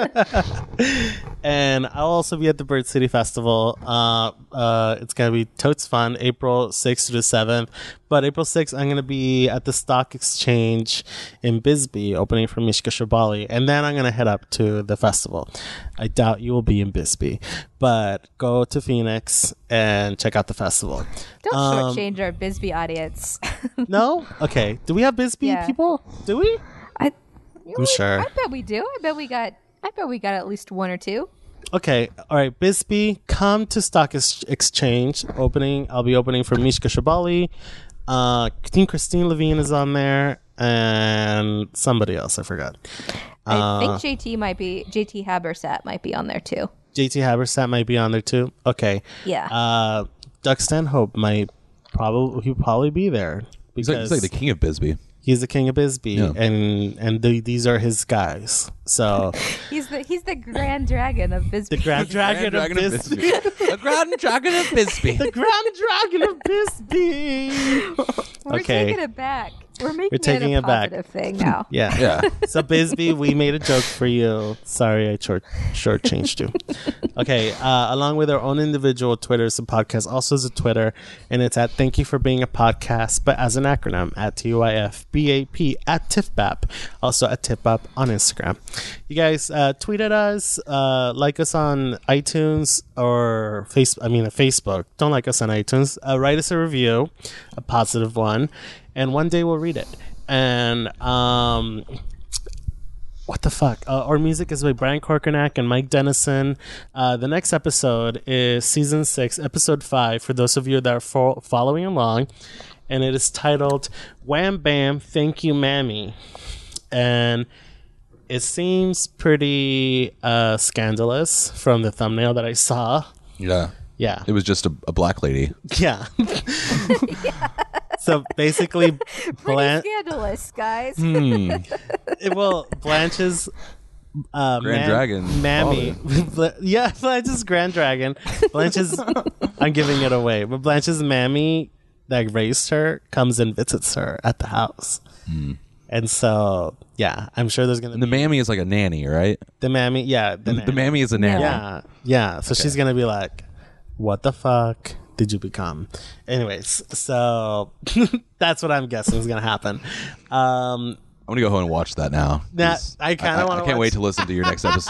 And I'll also be at the Bird City Festival. It's going to be totes fun, April 6th to the 7th. But April 6th, I'm going to be at the Stock Exchange in Bisbee, opening for Mishka Shabali. And then I'm going to head up to the festival. I doubt you will be in Bisbee. But go to Phoenix and check out the festival. Don't shortchange our Bisbee audience. No? Okay. Do we have Bisbee Yeah. people? Do we? I'm sure. I bet we do. I bet we got at least one or two. Okay, all right, Bisbee, come to Stock Exchange opening. I'll be opening for Mishka Shabali. I think Christine Levine is on there, and somebody else I forgot. I think JT Habersat might be on there too. JT Habersat might be on there too. Okay, Yeah. Doug Stanhope he'll probably be there He's because like the king of Bisbee. he's the king of Bisbee, Yeah. and these are his guys. So He's the Grand Dragon of Bisbee. the Grand Dragon of Bisbee. The Grand Dragon of Bisbee. The Grand Dragon of Bisbee. We're Okay. taking it back We're making We're taking it a it back. positive thing now. Yeah. Yeah. So Bisbee, we made a joke for you. Sorry, I shortchanged you. Okay. Along with our own individual Twitters, the podcast also has a Twitter, and it's at Thank You for Being a Podcast, but as an acronym at TYFBAP at TIFBAP, also at TIFBAP on Instagram. You guys tweet at us, like us on iTunes or Facebook. Don't like us on iTunes. Write us a review, a positive one, and one day we'll read it. And what the fuck? Our music is by Brian Korkenak and Mike Dennison. The next episode is season 6, episode 5. For those of you that are following along, and it is titled "Wham Bam, Thank You, Mammy," and it seems pretty scandalous from the thumbnail that I saw. Yeah. Yeah. It was just a black lady. Yeah. So basically, Pretty scandalous, guys. Blanche's Grand Dragon. Mammy. Yeah, Blanche's Grand Dragon. Blanche's, I'm giving it away, but Blanche's Mammy that raised her comes and visits her at the house. And so, yeah, I'm sure there's going to be... The mammy is like a nanny, right? The Mammy, yeah. The mammy is a nanny. Yeah, yeah. So she's going to be like, what the fuck did you become? Anyways, so that's what I'm guessing is going to happen. I'm gonna go home and watch that now. I kind of want to. I can't wait to listen to your next episode.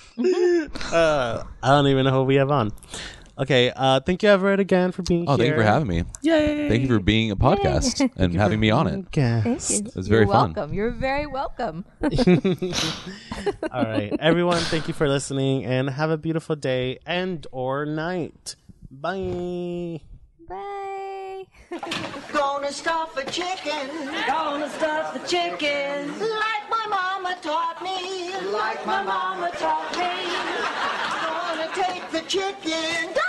I don't even know who we have on. Okay, thank you, Everett, again for being here. Thank you for having me. Yay! Thank you for being a podcast and having me on it. Thank you. It was very fun. Welcome. You're very welcome. All right, everyone, thank you for listening, and have a beautiful day and or night. Bye. Bye. Gonna stuff a chicken. Gonna stuff the chicken. Like my mama taught me. Like my mama taught me. Gonna take the chicken.